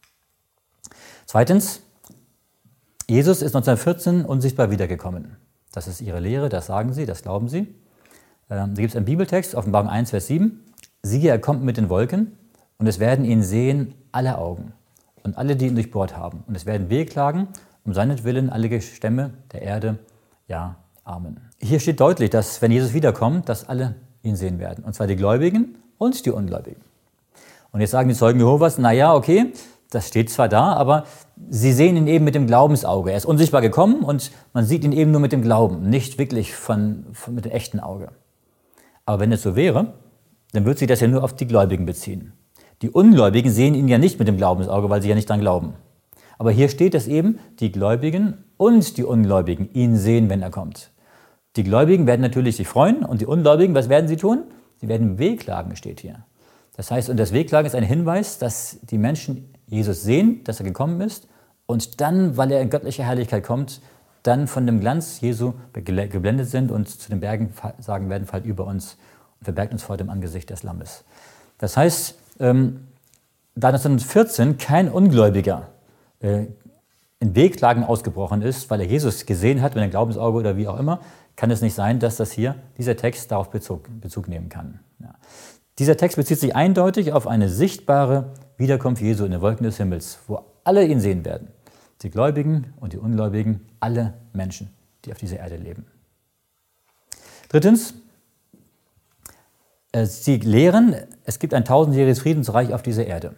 Zweitens, Jesus ist neunzehnhundertvierzehn unsichtbar wiedergekommen. Das ist ihre Lehre, das sagen sie, das glauben sie. Ähm, da gibt es einen Bibeltext, Offenbarung eins, Vers sieben. Siehe, er kommt mit den Wolken und es werden ihn sehen alle Augen und alle, die ihn durchbohrt haben. Und es werden wehklagen um seinetwillen alle Stämme der Erde. Ja, Amen. Hier steht deutlich, dass wenn Jesus wiederkommt, dass alle ihn sehen werden. Und zwar die Gläubigen und die Ungläubigen. Und jetzt sagen die Zeugen Jehovas, naja, okay, das steht zwar da, aber sie sehen ihn eben mit dem Glaubensauge. Er ist unsichtbar gekommen und man sieht ihn eben nur mit dem Glauben, nicht wirklich von, von, mit dem echten Auge. Aber wenn es so wäre, dann würde sich das ja nur auf die Gläubigen beziehen. Die Ungläubigen sehen ihn ja nicht mit dem Glaubensauge, weil sie ja nicht dran glauben. Aber hier steht es eben, die Gläubigen und die Ungläubigen ihn sehen, wenn er kommt. Die Gläubigen werden natürlich sich freuen und die Ungläubigen, was werden sie tun? Sie werden wehklagen, steht hier. Das heißt, und das Wehklagen ist ein Hinweis, dass die Menschen Jesus sehen, dass er gekommen ist und dann, weil er in göttlicher Herrlichkeit kommt, dann von dem Glanz Jesu geblendet sind und zu den Bergen sagen werden, fallt über uns und verbergt uns vor dem Angesicht des Lammes. Das heißt, ähm, da neunzehnhundertvierzehn kein Ungläubiger äh, in Wehklagen ausgebrochen ist, weil er Jesus gesehen hat mit einem Glaubensauge oder wie auch immer, kann es nicht sein, dass das hier, dieser Text darauf Bezug, Bezug nehmen kann. Ja. Dieser Text bezieht sich eindeutig auf eine sichtbare Wiederkunft Jesu in den Wolken des Himmels, wo alle ihn sehen werden. Die Gläubigen und die Ungläubigen, alle Menschen, die auf dieser Erde leben. Drittens, sie lehren, es gibt ein tausendjähriges Friedensreich auf dieser Erde.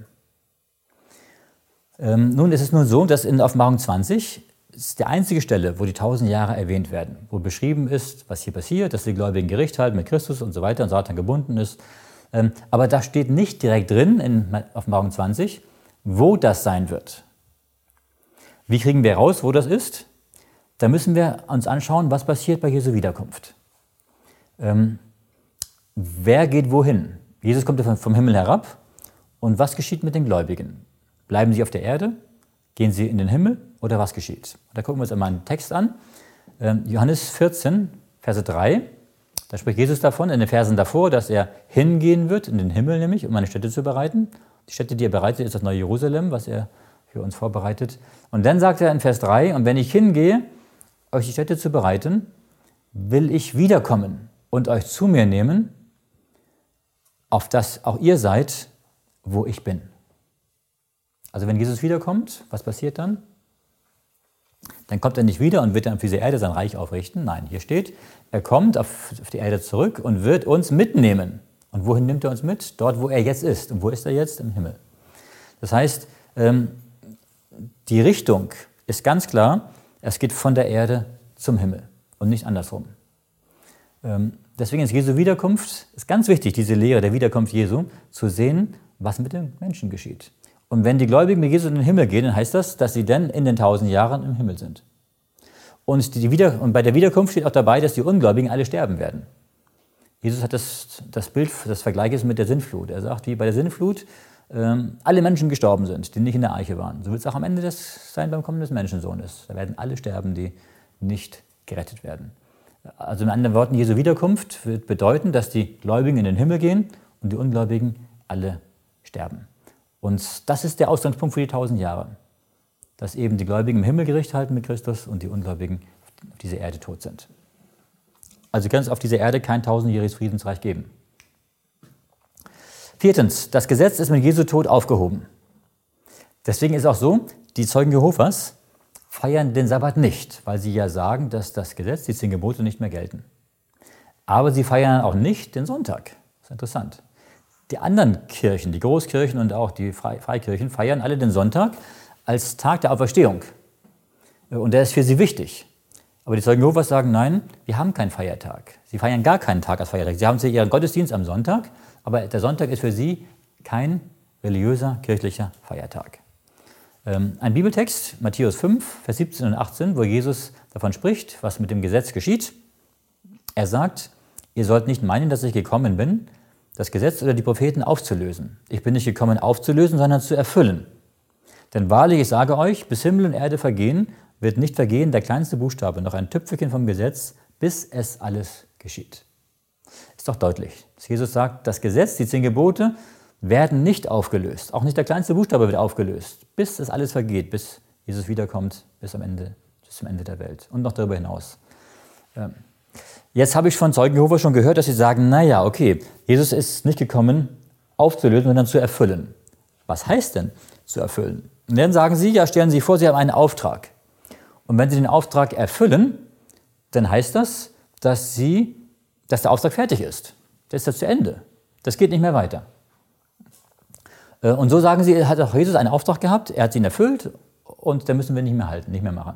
Ähm, nun ist es nun so, dass in Offenbarung zwanzig ist die einzige Stelle, wo die tausend Jahre erwähnt werden, wo beschrieben ist, was hier passiert, dass die Gläubigen Gericht halten mit Christus und so weiter und Satan gebunden ist. Ähm, aber da steht nicht direkt drin in Offenbarung zwanzig, wo das sein wird. Wie kriegen wir raus, wo das ist? Da müssen wir uns anschauen, was passiert bei Jesu Wiederkunft. Ähm, wer geht wohin? Jesus kommt vom Himmel herab. Und was geschieht mit den Gläubigen? Bleiben sie auf der Erde? Gehen sie in den Himmel? Oder was geschieht? Da gucken wir uns einmal einen Text an. Ähm, Johannes vierzehn, Verse drei. Da spricht Jesus davon, in den Versen davor, dass er hingehen wird, in den Himmel nämlich, um eine Stätte zu bereiten. Die Stätte, die er bereitet, ist das neue Jerusalem, was er für uns vorbereitet. Und dann sagt er in Vers drei, und wenn ich hingehe, euch die Stätte zu bereiten, will ich wiederkommen und euch zu mir nehmen, auf dass auch ihr seid, wo ich bin. Also wenn Jesus wiederkommt, was passiert dann? Dann kommt er nicht wieder und wird dann auf dieser Erde sein Reich aufrichten. Nein, hier steht, er kommt auf, auf die Erde zurück und wird uns mitnehmen. Und wohin nimmt er uns mit? Dort, wo er jetzt ist. Und wo ist er jetzt? Im Himmel. Das heißt, ähm, die Richtung ist ganz klar, es geht von der Erde zum Himmel und nicht andersrum. Ähm, deswegen ist Jesu Wiederkunft, ist ganz wichtig, diese Lehre der Wiederkunft Jesu, zu sehen, was mit den Menschen geschieht. Und wenn die Gläubigen mit Jesus in den Himmel gehen, dann heißt das, dass sie dann in den tausend Jahren im Himmel sind. Und, die Wieder- und bei der Wiederkunft steht auch dabei, dass die Ungläubigen alle sterben werden. Jesus hat das, das Bild, das Vergleich ist mit der Sintflut. Er sagt, wie bei der Sintflut ähm, alle Menschen gestorben sind, die nicht in der Arche waren. So wird es auch am Ende des, sein beim Kommen des Menschensohnes. Da werden alle sterben, die nicht gerettet werden. Also mit anderen Worten, Jesu Wiederkunft wird bedeuten, dass die Gläubigen in den Himmel gehen und die Ungläubigen alle sterben. Und das ist der Ausgangspunkt für die tausend Jahre. Dass eben die Gläubigen im Himmel Gericht halten mit Christus und die Ungläubigen auf dieser Erde tot sind. Also kann es auf dieser Erde kein tausendjähriges Friedensreich geben. Viertens, das Gesetz ist mit Jesu Tod aufgehoben. Deswegen ist auch so, die Zeugen Jehovas feiern den Sabbat nicht, weil sie ja sagen, dass das Gesetz, die zehn Gebote nicht mehr gelten. Aber sie feiern auch nicht den Sonntag. Das ist interessant. Die anderen Kirchen, die Großkirchen und auch die Freikirchen, feiern alle den Sonntag als Tag der Auferstehung. Und der ist für sie wichtig. Aber die Zeugen Jehovas sagen, nein, wir haben keinen Feiertag. Sie feiern gar keinen Tag als Feiertag. Sie haben zwar ihren Gottesdienst am Sonntag, aber der Sonntag ist für sie kein religiöser, kirchlicher Feiertag. Ähm, ein Bibeltext, Matthäus fünf, Vers siebzehn und achtzehn, wo Jesus davon spricht, was mit dem Gesetz geschieht. Er sagt, ihr sollt nicht meinen, dass ich gekommen bin, das Gesetz oder die Propheten aufzulösen. Ich bin nicht gekommen, aufzulösen, sondern zu erfüllen. Denn wahrlich, ich sage euch, bis Himmel und Erde vergehen, wird nicht vergehen der kleinste Buchstabe, noch ein Tüpfelchen vom Gesetz, bis es alles geschieht. Ist doch deutlich, dass Jesus sagt, das Gesetz, die zehn Gebote, werden nicht aufgelöst. Auch nicht der kleinste Buchstabe wird aufgelöst, bis es alles vergeht, bis Jesus wiederkommt, bis, am Ende, bis zum Ende der Welt und noch darüber hinaus. Jetzt habe ich von Zeugen Jehovas schon gehört, dass sie sagen, naja, okay, Jesus ist nicht gekommen, aufzulösen, sondern zu erfüllen. Was heißt denn zu erfüllen? Und dann sagen sie, ja, stellen Sie sich vor, Sie haben einen Auftrag. Und wenn Sie den Auftrag erfüllen, dann heißt das, dass, Sie, dass der Auftrag fertig ist. Der ist ja zu Ende. Das geht nicht mehr weiter. Und so sagen sie, hat auch Jesus einen Auftrag gehabt, er hat ihn erfüllt und den müssen wir nicht mehr halten, nicht mehr machen.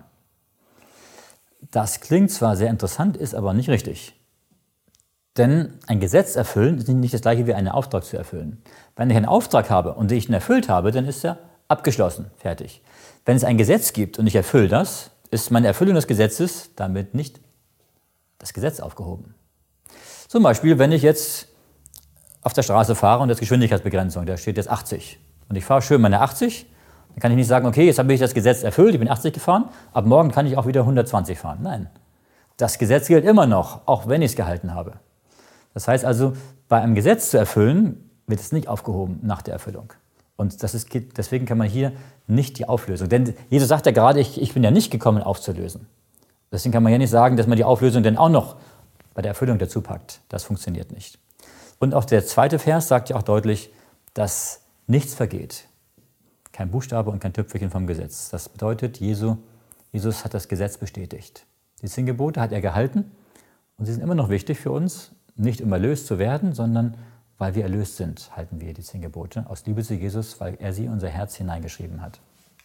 Das klingt zwar sehr interessant, ist aber nicht richtig. Denn ein Gesetz erfüllen ist nicht das gleiche wie einen Auftrag zu erfüllen. Wenn ich einen Auftrag habe und ich ihn erfüllt habe, dann ist er abgeschlossen, fertig. Wenn es ein Gesetz gibt und ich erfülle das, ist meine Erfüllung des Gesetzes damit nicht das Gesetz aufgehoben. Zum Beispiel, wenn ich jetzt auf der Straße fahre und das ist Geschwindigkeitsbegrenzung, da steht jetzt achtzig. Und ich fahre schön meine achtzig, dann kann ich nicht sagen, okay, jetzt habe ich das Gesetz erfüllt, ich bin achtzig gefahren, ab morgen kann ich auch wieder hundertzwanzig fahren. Nein, das Gesetz gilt immer noch, auch wenn ich es gehalten habe. Das heißt also, bei einem Gesetz zu erfüllen, wird es nicht aufgehoben nach der Erfüllung. Und das ist, deswegen kann man hier nicht die Auflösung, denn Jesus sagt ja gerade, ich, ich bin ja nicht gekommen aufzulösen. Deswegen kann man hier nicht sagen, dass man die Auflösung dann auch noch bei der Erfüllung dazu packt. Das funktioniert nicht. Und auch der zweite Vers sagt ja auch deutlich, dass nichts vergeht. Kein Buchstabe und kein Tüpfelchen vom Gesetz. Das bedeutet, Jesu, Jesus hat das Gesetz bestätigt. Die zehn Gebote hat er gehalten und sie sind immer noch wichtig für uns, nicht um erlöst zu werden, sondern weil wir erlöst sind, halten wir die zehn Gebote aus Liebe zu Jesus, weil er sie in unser Herz hineingeschrieben hat.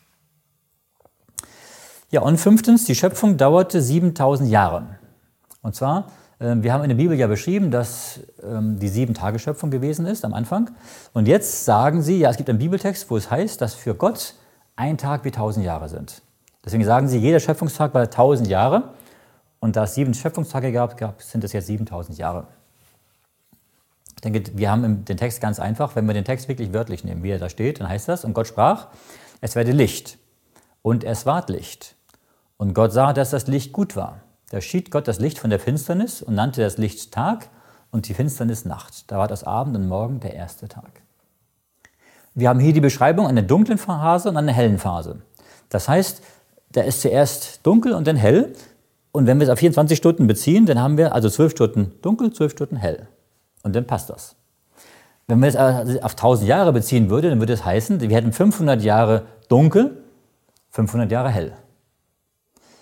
Ja, und fünftens, die Schöpfung dauerte siebentausend Jahre. Und zwar, wir haben in der Bibel ja beschrieben, dass die Sieben-Tage-Schöpfung gewesen ist am Anfang. Und jetzt sagen sie, ja, es gibt einen Bibeltext, wo es heißt, dass für Gott ein Tag wie tausend Jahre sind. Deswegen sagen sie, jeder Schöpfungstag war tausend Jahre. Und da es sieben Schöpfungstage gab, gab sind es jetzt siebentausend Jahre. Ich denke, wir haben den Text ganz einfach. Wenn wir den Text wirklich wörtlich nehmen, wie er da steht, dann heißt das, und Gott sprach, es werde Licht. Und es ward Licht. Und Gott sah, dass das Licht gut war. Da schied Gott das Licht von der Finsternis und nannte das Licht Tag und die Finsternis Nacht. Da war das Abend und Morgen der erste Tag. Wir haben hier die Beschreibung einer dunklen Phase und einer hellen Phase. Das heißt, da ist zuerst dunkel und dann hell. Und wenn wir es auf vierundzwanzig Stunden beziehen, dann haben wir also zwölf Stunden dunkel, zwölf Stunden hell. Und dann passt das. Wenn wir es auf tausend Jahre beziehen würden, dann würde es heißen, wir hätten fünfhundert Jahre dunkel, fünfhundert Jahre hell.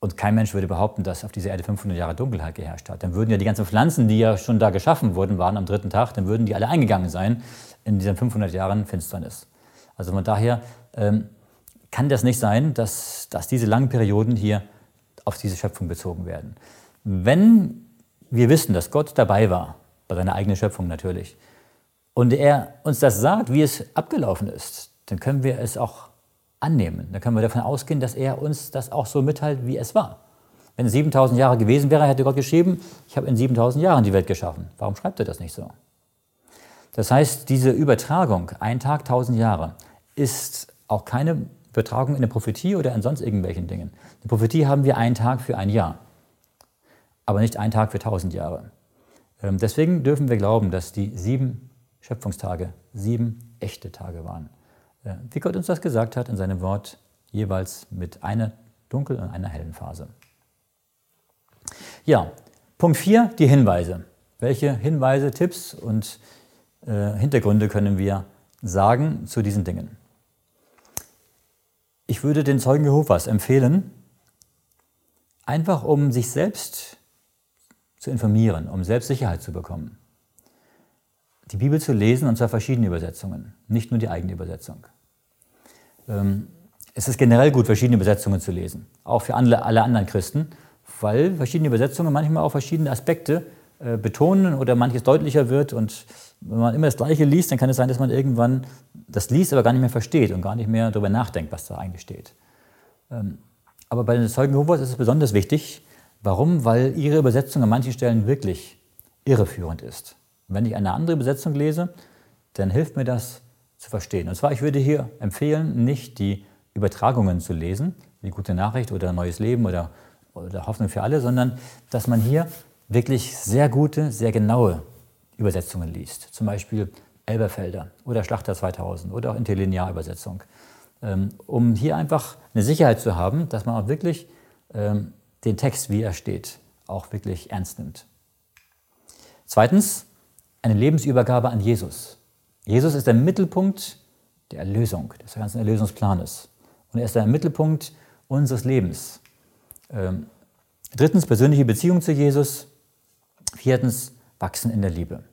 Und kein Mensch würde behaupten, dass auf dieser Erde fünfhundert Jahre Dunkelheit geherrscht hat. Dann würden ja die ganzen Pflanzen, die ja schon da geschaffen wurden, waren am dritten Tag, dann würden die alle eingegangen sein in diesen fünfhundert Jahren Finsternis. Also von daher ähm, kann das nicht sein, dass, dass diese langen Perioden hier auf diese Schöpfung bezogen werden. Wenn wir wissen, dass Gott dabei war, bei seiner eigenen Schöpfung natürlich, und er uns das sagt, wie es abgelaufen ist, dann können wir es auch annehmen. Dann können wir davon ausgehen, dass er uns das auch so mitteilt, wie es war. Wenn es siebentausend Jahre gewesen wäre, hätte Gott geschrieben, ich habe in siebentausend Jahren die Welt geschaffen. Warum schreibt er das nicht so? Das heißt, diese Übertragung, ein Tag, tausend Jahre, ist auch keine Übertragung in der Prophetie oder in sonst irgendwelchen Dingen. In der Prophetie haben wir einen Tag für ein Jahr, aber nicht einen Tag für tausend Jahre. Deswegen dürfen wir glauben, dass die sieben Schöpfungstage sieben echte Tage waren. Wie Gott uns das gesagt hat in seinem Wort, jeweils mit einer dunklen und einer hellen Phase. Ja, Punkt vier, die Hinweise. Welche Hinweise, Tipps und äh, Hintergründe können wir sagen zu diesen Dingen? Ich würde den Zeugen Jehovas empfehlen, einfach um sich selbst zu informieren, um selbst Sicherheit zu bekommen, die Bibel zu lesen, und zwar verschiedene Übersetzungen, nicht nur die eigene Übersetzung. Ähm, es ist generell gut, verschiedene Übersetzungen zu lesen, auch für alle, alle anderen Christen, weil verschiedene Übersetzungen manchmal auch verschiedene Aspekte äh, betonen oder manches deutlicher wird. Und wenn man immer das Gleiche liest, dann kann es sein, dass man irgendwann das liest, aber gar nicht mehr versteht und gar nicht mehr darüber nachdenkt, was da eigentlich steht. Ähm, aber bei den Zeugen Jehovas ist es besonders wichtig. Warum? Weil ihre Übersetzung an manchen Stellen wirklich irreführend ist. Wenn ich eine andere Übersetzung lese, dann hilft mir das zu verstehen. Und zwar, ich würde hier empfehlen, nicht die Übertragungen zu lesen, wie Gute Nachricht oder Neues Leben oder, oder Hoffnung für alle, sondern dass man hier wirklich sehr gute, sehr genaue Übersetzungen liest. Zum Beispiel Elberfelder oder Schlachter zweitausend oder auch Interlinear-Übersetzung. Um hier einfach eine Sicherheit zu haben, dass man auch wirklich den Text, wie er steht, auch wirklich ernst nimmt. Zweitens, eine Lebensübergabe an Jesus. Jesus ist der Mittelpunkt der Erlösung, des ganzen Erlösungsplanes. Und er ist der Mittelpunkt unseres Lebens. Ähm, drittens, persönliche Beziehung zu Jesus. Viertens, wachsen in der Liebe.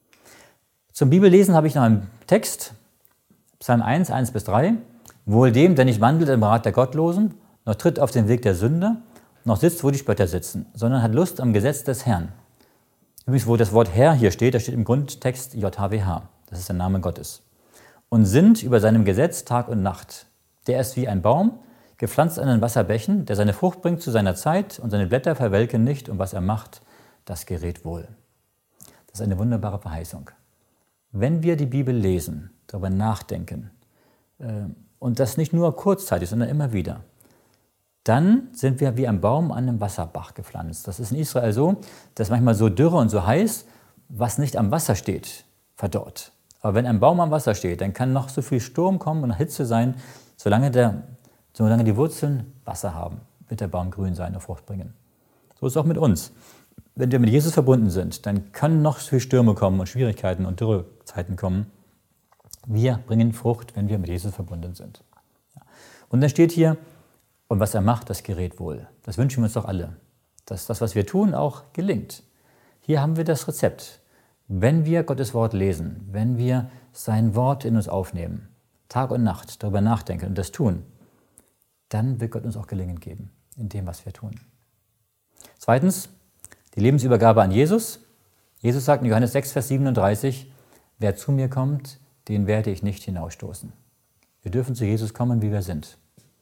Zum Bibellesen habe ich noch einen Text, Psalm eins, eins bis drei. Wohl dem, der nicht wandelt im Rat der Gottlosen, noch tritt auf den Weg der Sünder, noch sitzt, wo die Spötter sitzen, sondern hat Lust am Gesetz des Herrn. Übrigens, wo das Wort Herr hier steht, da steht im Grundtext J H W H. Das ist der Name Gottes. Und sinnt über seinem Gesetz Tag und Nacht. Der ist wie ein Baum, gepflanzt an den Wasserbächen, der seine Frucht bringt zu seiner Zeit und seine Blätter verwelken nicht, und was er macht, das gerät wohl. Das ist eine wunderbare Verheißung. Wenn wir die Bibel lesen, darüber nachdenken, äh, und das nicht nur kurzzeitig, sondern immer wieder, dann sind wir wie ein Baum an einem Wasserbach gepflanzt. Das ist in Israel so, dass manchmal so dürre und so heiß, was nicht am Wasser steht, verdorrt. Aber wenn ein Baum am Wasser steht, dann kann noch so viel Sturm kommen und Hitze sein, solange, der, solange die Wurzeln Wasser haben, wird der Baum grün sein und Frucht bringen. So ist es auch mit uns. Wenn wir mit Jesus verbunden sind, dann können noch so viele Stürme kommen und Schwierigkeiten und Dürrezeiten kommen. Wir bringen Frucht, wenn wir mit Jesus verbunden sind. Und dann steht hier, und was er macht, das gerät wohl. Das wünschen wir uns doch alle, dass das, was wir tun, auch gelingt. Hier haben wir das Rezept. Wenn wir Gottes Wort lesen, wenn wir sein Wort in uns aufnehmen, Tag und Nacht darüber nachdenken und das tun, dann wird Gott uns auch Gelingen geben in dem, was wir tun. Zweitens, die Lebensübergabe an Jesus. Jesus sagt in Johannes sechs, Vers siebenunddreißig, wer zu mir kommt, den werde ich nicht hinausstoßen. Wir dürfen zu Jesus kommen, wie wir sind.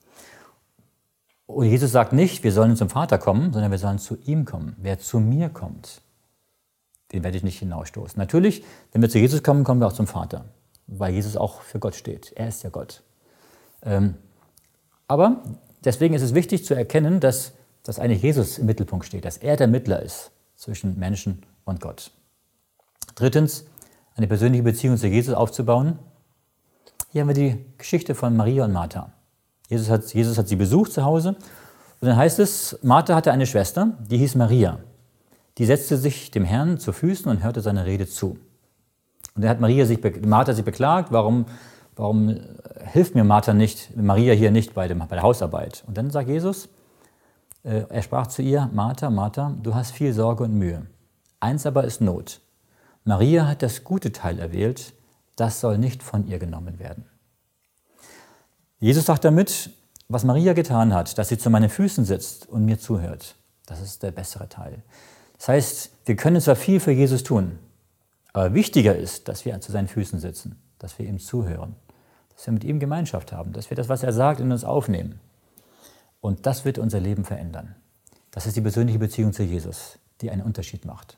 Und Jesus sagt nicht, wir sollen zum Vater kommen, sondern wir sollen zu ihm kommen. Wer zu mir kommt, den werde ich nicht hinausstoßen. Natürlich, wenn wir zu Jesus kommen, kommen wir auch zum Vater, weil Jesus auch für Gott steht. Er ist ja Gott. Ähm, aber deswegen ist es wichtig zu erkennen, dass, dass eigentlich Jesus im Mittelpunkt steht, dass er der Mittler ist zwischen Menschen und Gott. Drittens, eine persönliche Beziehung zu Jesus aufzubauen. Hier haben wir die Geschichte von Maria und Martha. Jesus hat, Jesus hat sie besucht zu Hause und dann heißt es, Martha hatte eine Schwester, die hieß Maria. Die setzte sich dem Herrn zu Füßen und hörte seiner Rede zu. Und dann hat Maria sich, Martha sich beklagt, warum, warum hilft mir Martha nicht, Maria hier nicht bei, dem, bei der Hausarbeit. Und dann sagt Jesus, Er sprach zu ihr, Martha, Martha, du hast viel Sorge und Mühe. Eins aber ist Not. Maria hat das gute Teil erwählt, das soll nicht von ihr genommen werden. Jesus sagt damit, was Maria getan hat, dass sie zu meinen Füßen sitzt und mir zuhört, das ist der bessere Teil. Das heißt, wir können zwar viel für Jesus tun, aber wichtiger ist, dass wir zu seinen Füßen sitzen, dass wir ihm zuhören, dass wir mit ihm Gemeinschaft haben, dass wir das, was er sagt, in uns aufnehmen. Und das wird unser Leben verändern. Das ist die persönliche Beziehung zu Jesus, die einen Unterschied macht.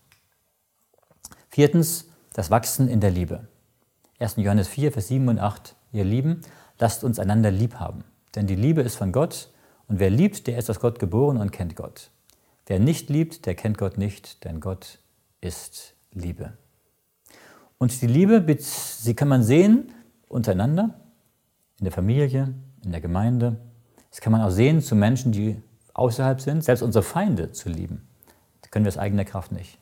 Viertens, das Wachsen in der Liebe. erster Johannes vier, Vers sieben und acht. Ihr Lieben, lasst uns einander lieb haben. Denn die Liebe ist von Gott und wer liebt, der ist aus Gott geboren und kennt Gott. Wer nicht liebt, der kennt Gott nicht, denn Gott ist Liebe. Und die Liebe, sie kann man sehen untereinander, in der Familie, in der Gemeinde. Das kann man auch sehen zu Menschen, die außerhalb sind, selbst unsere Feinde zu lieben. Das können wir aus eigener Kraft nicht.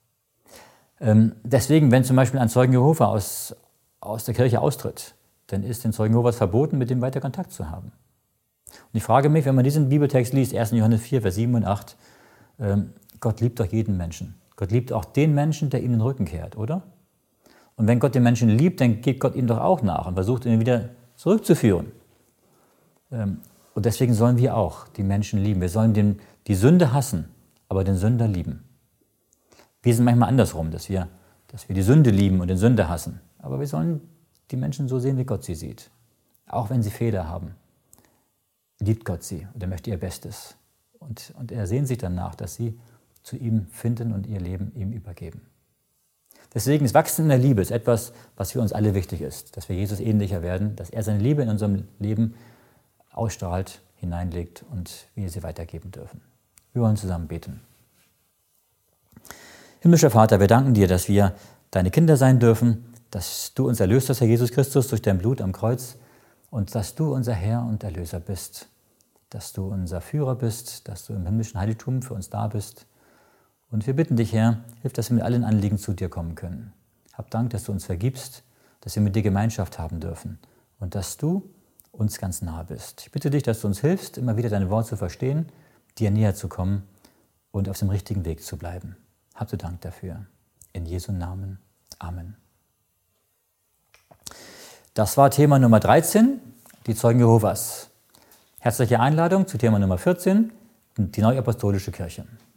Ähm, deswegen, wenn zum Beispiel ein Zeugen Jehova aus, aus der Kirche austritt, dann ist den Zeugen Jehovas verboten, mit dem weiter Kontakt zu haben. Und ich frage mich, wenn man diesen Bibeltext liest, erster Johannes vier, Vers sieben und acht, ähm, Gott liebt doch jeden Menschen. Gott liebt auch den Menschen, der ihm den Rücken kehrt, oder? Und wenn Gott den Menschen liebt, dann geht Gott ihm doch auch nach und versucht ihn wieder zurückzuführen. Ähm, Und deswegen sollen wir auch die Menschen lieben. Wir sollen den, die Sünde hassen, aber den Sünder lieben. Wir sind manchmal andersrum, dass wir, dass wir die Sünde lieben und den Sünder hassen. Aber wir sollen die Menschen so sehen, wie Gott sie sieht. Auch wenn sie Fehler haben, liebt Gott sie und er möchte ihr Bestes. Und, und er sehnt sich danach, dass sie zu ihm finden und ihr Leben ihm übergeben. Deswegen ist Wachsen in der Liebe ist etwas, was für uns alle wichtig ist. Dass wir Jesus ähnlicher werden, dass er seine Liebe in unserem Leben ausstrahlt, hineinlegt und wir sie weitergeben dürfen. Wir wollen zusammen beten. Himmlischer Vater, wir danken dir, dass wir deine Kinder sein dürfen, dass du uns erlöst hast, Herr Jesus Christus, durch dein Blut am Kreuz und dass du unser Herr und Erlöser bist, dass du unser Führer bist, dass du im himmlischen Heiligtum für uns da bist. Und wir bitten dich, Herr, hilf, dass wir mit allen Anliegen zu dir kommen können. Hab Dank, dass du uns vergibst, dass wir mit dir Gemeinschaft haben dürfen und dass du uns ganz nahe bist. Ich bitte dich, dass du uns hilfst, immer wieder dein Wort zu verstehen, dir näher zu kommen und auf dem richtigen Weg zu bleiben. Hab du Dank dafür. In Jesu Namen. Amen. Das war Thema Nummer dreizehn, die Zeugen Jehovas. Herzliche Einladung zu Thema Nummer vierzehn, die Neuapostolische Kirche.